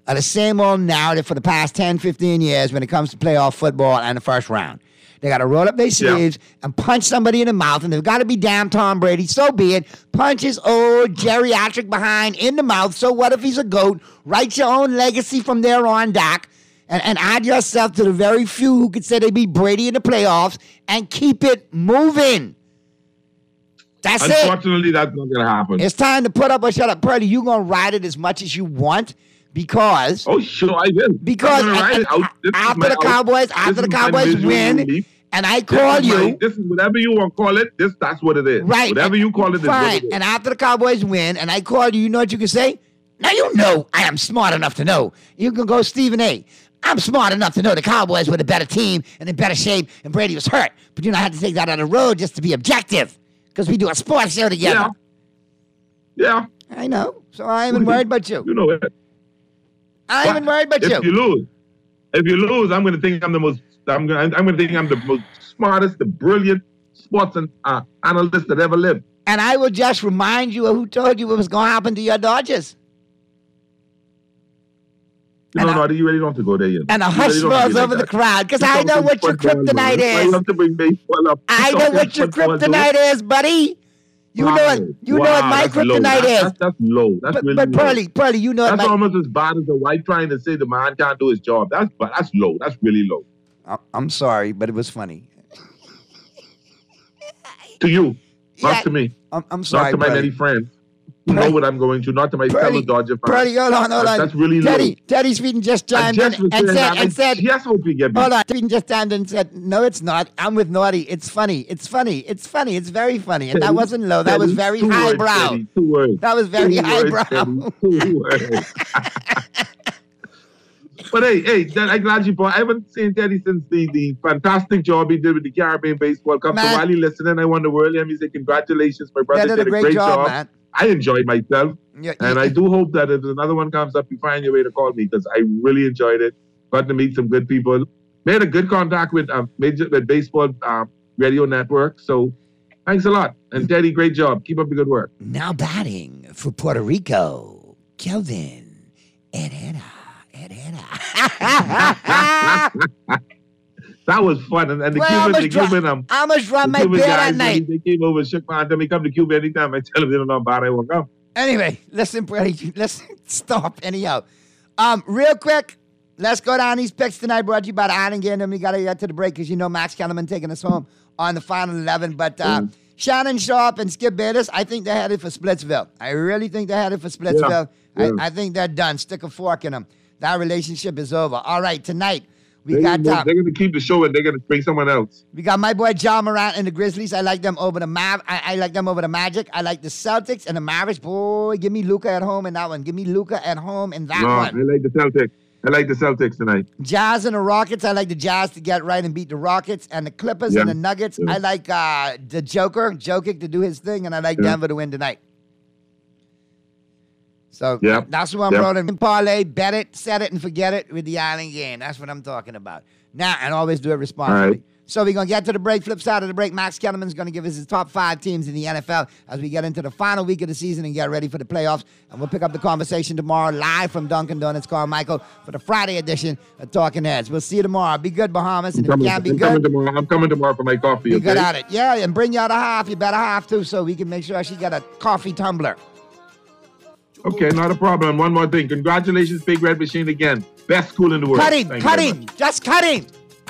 of the same old narrative for the past ten, fifteen years when it comes to playoff football and the first round. They got to roll up their sleeves yeah. and punch somebody in the mouth, and they've got to be damn Tom Brady. So be it. Punch his old geriatric behind in the mouth. So what if he's a GOAT? Write your own legacy from there on, Doc, and, and add yourself to the very few who could say they beat Brady in the playoffs and keep it moving. That's Unfortunately, it. Unfortunately, that's not going to happen. It's time to put up or shut up. Purdy, you're going to ride it as much as you want. Because oh sure I will. Because and, and, after the Cowboys, out. after the Cowboys win, relief. and I call this you. My, this is whatever you want to call it. This that's what it is. Right. Whatever and, you call it. Fine. Is what it is. And after the Cowboys win, and I call you, you know what you can say? Now you know I am smart enough to know. You can go Stephen A. I'm smart enough to know the Cowboys were the better team and in better shape, and Brady was hurt. But you know I had to take that on the road just to be objective, because we do a sports show together. Yeah. Yeah. I know. So I ain't even worried about you. You know it. I ain't even worried about if you. If you lose, if you lose, I'm going to think I'm the most. I'm going. I'm going to think I'm the most smartest, the brilliant sports and, uh, analyst that ever lived. And I will just remind you of who told you what was going to happen to your Dodgers. You know, Noddy, you really don't have to go there yet. And a hush really rolls over like the crowd, because I know what your kryptonite is. I love to bring baseball up. I know what your kryptonite is, buddy. You wow. know what you wow, know what my kryptonite that's, is. That's, that's low. That's but, really but low. Pearly, Pearly, you know that's what my, almost as bad as a wife trying to say the man can't do his job. That's but that's low. That's really low. I'm sorry, but it was funny. To you, not yeah, to me. I'm, I'm sorry, not to my Pearly. many friends. You know what I'm going to, not to my Pearly, fellow Dodger fans. Pearly, hold on, hold on. That's really Teddy, low. Teddy Sweden just chimed in and, and said, and said, yes, hope you get me. Hold on, Sweden just chimed in and said, no, it's not. I'm with Naughty. It's funny. It's funny. It's funny. It's very funny. And that wasn't low. That was very highbrow. Two words. That was very two highbrow. Words, two words. But hey, hey, I'm glad you brought. I haven't seen Teddy since the, the fantastic job he did with the Caribbean Baseball Cup. Man. So while he listening, I want to whirl him. He said, congratulations, my brother did, did a great, great job, job. Man. I enjoyed myself. Yeah, and yeah. I do hope that if another one comes up, you find your way to call me, because I really enjoyed it. Got to meet some good people. Made a good contact with um, Major with Baseball um, Radio Network. So thanks a lot. And Teddy, great job. Keep up the good work. Now batting for Puerto Rico, Kelvin Herrera. That was fun, and, and the well, Cuban, the Cuban, um, I must run my beer that night. They came over, shook my hand. They come to Cuba anytime. I tell them they don't know about it. I won't come. Anyway, listen, Brady, let's stop. Anyhow, um, real quick, let's go down these picks tonight. Brought to you by the Island Game. Then we got to get to the break, because you know Max Kellerman taking us home on the final eleven. But uh, mm. Shannon Sharp and Skip Bayless, I think they're headed for Splitsville. I really think they're headed for Splitsville. Yeah. Yeah. I, I think they're done. Stick a fork in them. That relationship is over. All right, tonight we they, got. Uh, they're going to keep the show, and they're going to bring someone else. We got my boy John Morant and the Grizzlies. I like them over the Mav. I, I like them over the Magic. I like the Celtics and the Mavericks. Boy, give me Luka at home in that one. Give me Luka at home in that no, one. I like the Celtics. I like the Celtics tonight. Jazz and the Rockets. I like the Jazz to get right and beat the Rockets, and the Clippers yeah. and the Nuggets. Yeah. I like uh, the Joker, Jokic to do his thing, and I like yeah. Denver to win tonight. So yep. that's what I'm yep. rolling. Parlay, bet it, set it, and forget it with the Island Game. That's what I'm talking about. Now, and always do it responsibly. Right. So we're going to get to the break. Flip side of the break, Max Kellerman's going to give us his top five teams in the N F L as we get into the final week of the season and get ready for the playoffs. And we'll pick up the conversation tomorrow live from Dunkin' Donuts Carmichael for the Friday edition of Talking Heads. We'll see you tomorrow. Be good, Bahamas. And I'm if coming, you can't be I'm good, coming tomorrow. I'm coming tomorrow for my coffee. be okay? good at it. Yeah, and bring your other half. You better have to, so we can make sure she got a coffee tumbler. Okay, not a problem. One more thing. Congratulations, Big Red Machine again. Best school in the world. Cut him, Thank cut him, just cut him.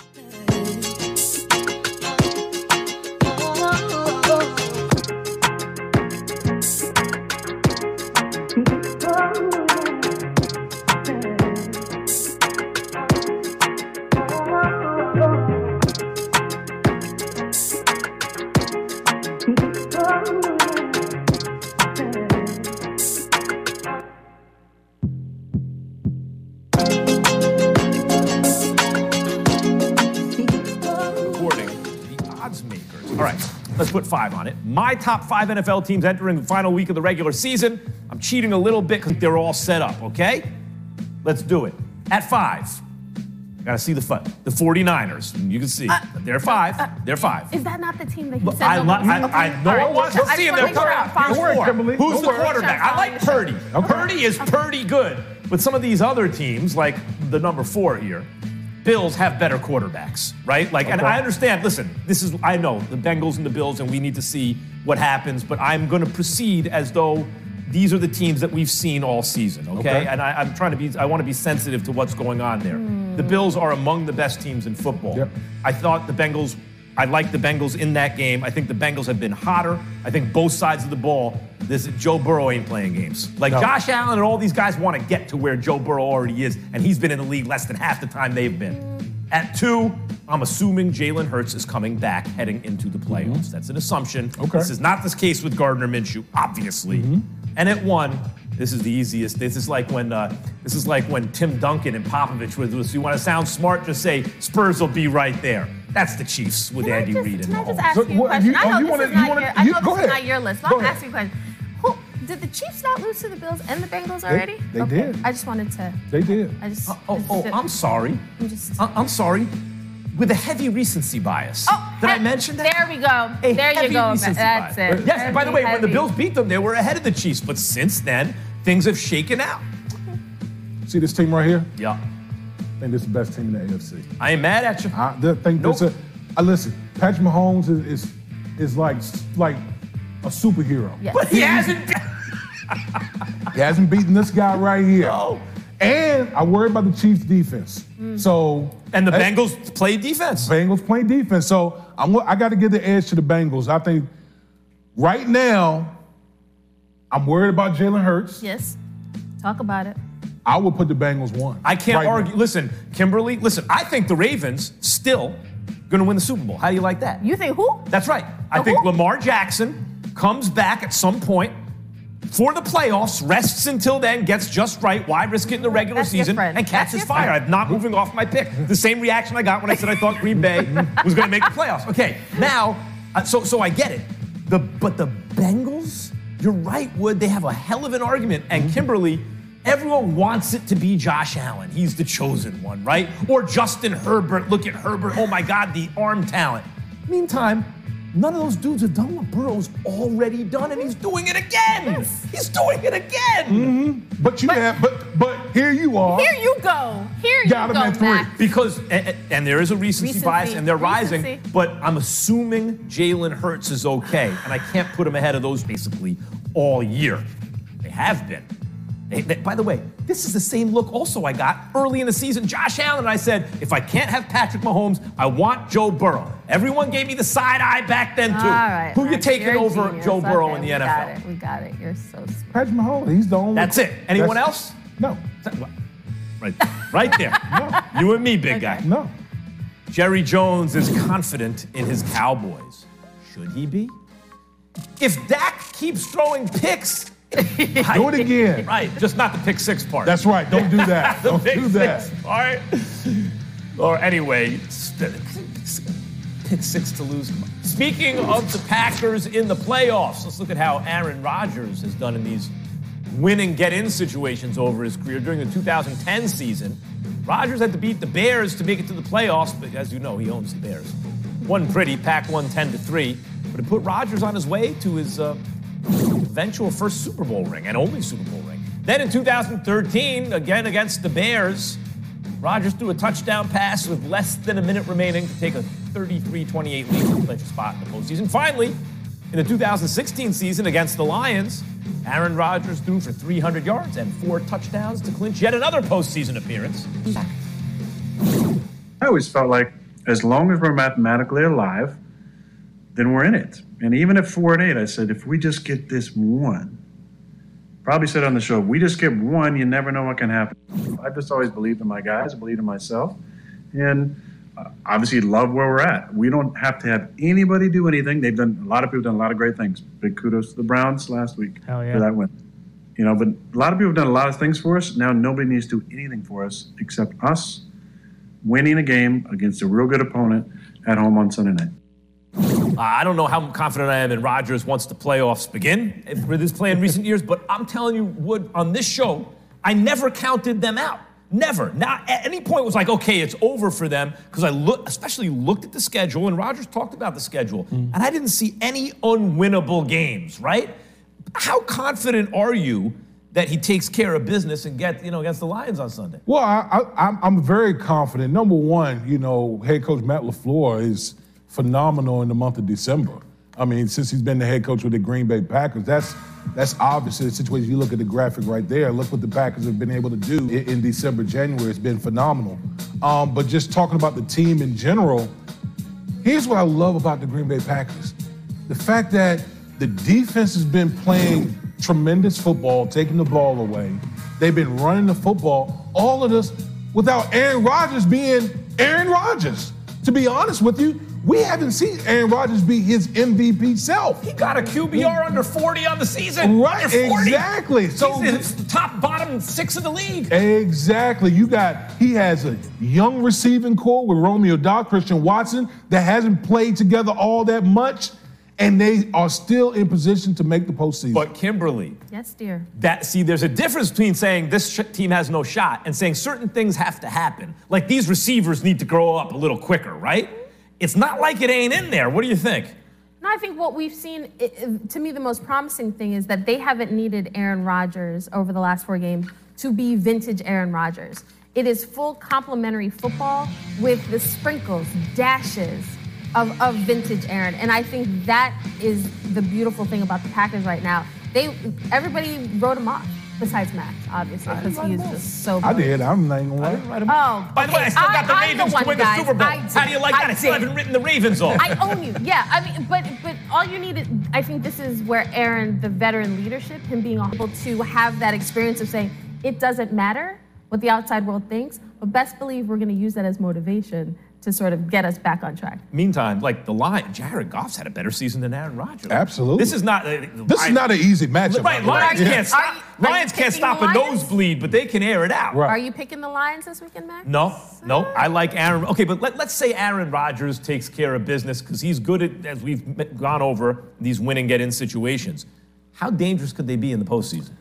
Let's put five on it. My top five N F L teams entering the final week of the regular season. I'm cheating a little bit because they're all set up, okay? Let's do it. At five, gotta see the fun. The 49ers. You can see. Uh, they're five. Uh, they're five. Is that not the team that you said? I, I, I, I know it was. We'll see in their quarterback. Who's the quarterback? I like Purdy. Purdy is Purdy good. But some of these other teams, like the number four here, Bills have better quarterbacks, right? Like, and Okay. I understand, listen, this is, I know, the Bengals and the Bills, and we need to see what happens, but I'm going to proceed as though these are the teams that we've seen all season, okay? Okay. And I, I'm trying to be, I want to be sensitive to what's going on there. The Bills are among the best teams in football. I thought the Bengals, I like the Bengals in that game. I think the Bengals have been hotter. I think both sides of the ball, this Joe Burrow ain't playing games. Like No. Josh Allen and all these guys want to get to where Joe Burrow already is, and he's been in the league less than half the time they've been. At two, I'm assuming Jalen Hurts is coming back heading into the playoffs. That's an assumption. Okay. This is not the case with Gardner Minshew, obviously. And at one, this is the easiest. This is like when uh, this is like when Tim Duncan and Popovich was. was you want to sound smart? Just say Spurs will be right there. That's the Chiefs with Andy Reid and Can I just Mahomes. ask you a question? I know this is not your, I know this is not your list, but Go I'm ahead. asking a question. Who, did the Chiefs not lose to the Bills and the Bengals They- already? they okay. did. I just wanted to. They did. I just. Oh, I just oh, did- I'm sorry. I'm just. I- I'm sorry. With a heavy recency bias. Oh, Did I he- mention that? There we go. There you Heavy go. recency That's bias. it. Yes, and by the way, when the Heavy. Bills beat them, they were ahead of the Chiefs. But since then, things have shaken out. See this team right here? Yeah. I think this is the best team in the A F C. I ain't mad at you. I th- think this Nope. a, I listen, Patrick Mahomes is is, is like like a superhero. Yes. But he hasn't. He hasn't beaten this guy right here. No. And I worry about the Chiefs' defense. So and the Bengals play defense. Bengals play defense. So I'm I got to give the edge to the Bengals. I think right now I'm worried about Jalen Hurts. Yes. Talk about it. I would put the Bengals one. I can't right argue. now. Listen, Kimberly, listen, I think the Ravens still going to win the Super Bowl. How do you like that? You think who? That's right. I think Lamar Jackson comes back at some point for the playoffs, rests until then, gets just right. Why risk it in the regular That's your season friend. and That's catches your fire? friend. I'm not moving off my pick. The same reaction I got when I said I thought Green Bay was going to make the playoffs. Okay, now, uh, so so I get it. The but the Bengals, you're right, Wood. They have a hell of an argument. And Kimberly, everyone wants it to be Josh Allen. He's the chosen one, right? Or Justin Herbert. Look at Herbert. Oh my God, the arm talent. Meantime, none of those dudes have done what Burrow's already done, and he's doing it again. He's doing it again. Mm-hmm. But you have, but but here you are. Here you go. Here you Got him go, at three. Max. Because, and, and there is a recency, Recency. bias, and they're rising, Recency. but I'm assuming Jalen Hurts is okay, and I can't put him ahead of those basically all year. They have been. They, they- by the way, this is the same look also I got early in the season. Josh Allen, I said, if I can't have Patrick Mahomes, I want Joe Burrow. Everyone gave me the side eye back then, too. All right. Who you Max, taking you're a over genius. Joe Burrow Okay, in the we N F L? Got it. We got it. You're so smart. Patrick Mahomes, he's the only. That's it. Anyone That's- else? No. Right, right there. You and me, big guy. No. Jerry Jones is confident in his Cowboys. Should he be? If Dak keeps throwing picks, Do it again. Right, just not the pick six part. That's right. Don't do that. The Don't pick do that. six part. Or anyway, pick six to lose. Speaking of the Packers in the playoffs, let's look at how Aaron Rodgers has done in these win and get in situations over his career. During the two thousand ten season, Rodgers had to beat the Bears to make it to the playoffs, but as you know, he owns the Bears. Wasn't pretty, Pack won ten to three, but it put Rodgers on his way to his uh, eventual first Super Bowl ring and only Super Bowl ring. Then in two thousand thirteen, again against the Bears, Rodgers threw a touchdown pass with less than a minute remaining to take a thirty-three twenty-eight lead to clinch a spot in the postseason. Finally, in the two thousand sixteen season against the Lions, Aaron Rodgers threw for three hundred yards and four touchdowns to clinch yet another postseason appearance. I always felt like as long as we're mathematically alive, then we're in it. And even at four and eight, I said, if we just get this one, probably said on the show, if we just get one, you never know what can happen. I just always believed in my guys, believed in myself, and uh, obviously love where we're at. We don't have to have anybody do anything. They've done, a lot of people have done a lot of great things. Big kudos to the Browns last week Hell yeah. for that win. You know, but a lot of people have done a lot of things for us. Now nobody needs to do anything for us except us winning a game against a real good opponent at home on Sunday night. Uh, I don't know how confident I am in Rodgers once the playoffs begin with his play in recent years, but I'm telling you, Wood, on this show, I never counted them out. Never. Not at any point was like, okay, it's over for them, because I look, especially looked at the schedule, and Rodgers talked about the schedule, and I didn't see any unwinnable games, right? How confident are you that he takes care of business and get, you know, against the Lions on Sunday? Well, I, I, I'm, I'm very confident. Number one, you know, head coach Matt LaFleur is phenomenal in the month of December. I mean, since he's been the head coach with the Green Bay Packers, that's that's obviously the situation. You look at the graphic right there. Look what the Packers have been able to do in, in December, January. It's been phenomenal. Um, but just talking about the team in general, here's what I love about the Green Bay Packers. The fact that the defense has been playing tremendous football, taking the ball away. They've been running the football. All of this without Aaron Rodgers being Aaron Rodgers. To be honest with you, we haven't seen Aaron Rodgers be his M V P self. He got a Q B R under forty on the season. Right, under forty. exactly. So he's the top bottom six in the league. Exactly. You got, he has a young receiving core with Romeo Doubs, Christian Watson, that hasn't played together all that much, and they are still in position to make the postseason. But Kimberly, Yes, dear. that see, there's a difference between saying this sh- team has no shot and saying certain things have to happen. Like these receivers need to grow up a little quicker, right? It's not like it ain't in there. What do you think? No, I think what we've seen, i- i- to me, the most promising thing is that they haven't needed Aaron Rodgers over the last four games to be vintage Aaron Rodgers. It is full complementary football with the sprinkles, dashes of, of vintage Aaron. And I think that is the beautiful thing about the Packers right now. They everybody wrote him off, besides Max, obviously, because he's just so I good. did. I'm not even gonna lie. Oh, By the way, I still got the I'm Ravens one, to win the guys. Super Bowl. I How do you like did. that? I I still did. haven't written the Ravens off. I own you. Yeah, I mean, but but all you need is, I think this is where Aaron, the veteran leadership, him being able to have that experience of saying, it doesn't matter what the outside world thinks, but best believe we're going to use that as motivation to sort of get us back on track. Meantime, like the Lions, Jared Goff's had a better season than Aaron Rodgers. Absolutely. This is not. Uh, This is not an easy matchup. Right, by the way. Lions Yeah. can't stop. Are you- are Lions you can't picking stop the a Lions? nosebleed, but they can air it out. Are you picking the Lions this weekend, Max? No, no. I like Aaron. Okay, but let, let's say Aaron Rodgers takes care of business because he's good at, as we've m- gone over, these win and get in situations. How dangerous could they be in the postseason?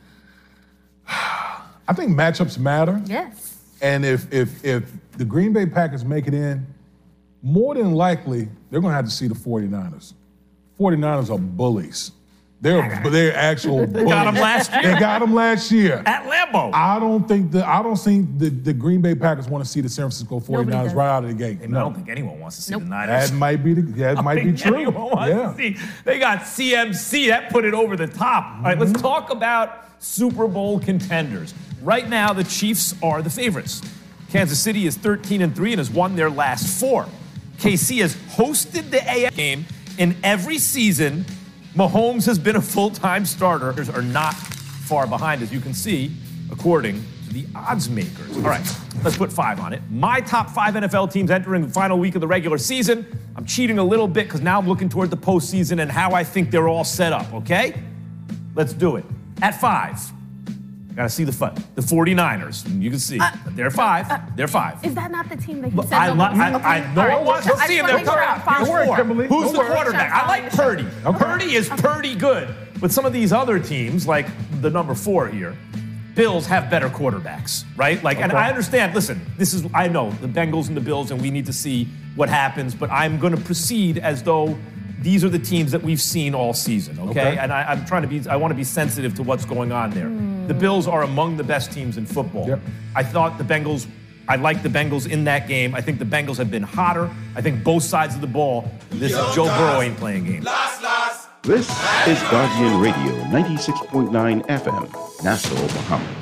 I think matchups matter. Yes. And if if if the Green Bay Packers make it in, more than likely, they're going to have to see the 49ers. 49ers are bullies. They're they're actual bullies. They got 'em last year. They got them last year. At Lambeau. I don't think the I don't think the, the Green Bay Packers want to see the San Francisco 49ers does. right out of the gate. I No. don't think anyone wants to see the Niners. That might be the, that I might be think true. anyone wants Yeah. to see. They got C M C. That put it over the top. All right, Mm-hmm. let's talk about Super Bowl contenders. Right now, the Chiefs are the favorites. Kansas City is thirteen and three and has won their last four. K C has hosted the A F C game in every season. Mahomes has been a full-time starter. Are not far behind, as you can see, according to the odds makers. All right, let's put five on it. My top five N F L teams entering the final week of the regular season. I'm cheating a little bit because now I'm looking toward the postseason and how I think they're all set up, okay? Let's do it. At five, gotta see the fun. The 49ers. You can see. Uh, they're five. They're five. Is that not the team that he said? I, no li- I, one- I know All right, it was. You'll I see him. just They'll wanna come make sure out. I'm Here's following. four. Kimberly. Who's Don't the worry. quarterback? I like Purdy. Purdy is Purdy good. But some of these other teams, like the number four here, Bills have better quarterbacks, right? Like, and Okay. I understand. Listen, this is I know the Bengals and the Bills, and we need to see what happens. But I'm going to proceed as though these are the teams that we've seen all season, okay? Okay. And I, I'm trying to be. I want to be sensitive to what's going on there. The Bills are among the best teams in football. Yep. I thought the Bengals. I like the Bengals in that game. I think the Bengals have been hotter. I think both sides of the ball. This is Joe Burrow ain't playing games. Last, last. This is Guardian Radio ninety-six point nine F M, Nassau, Bahamas.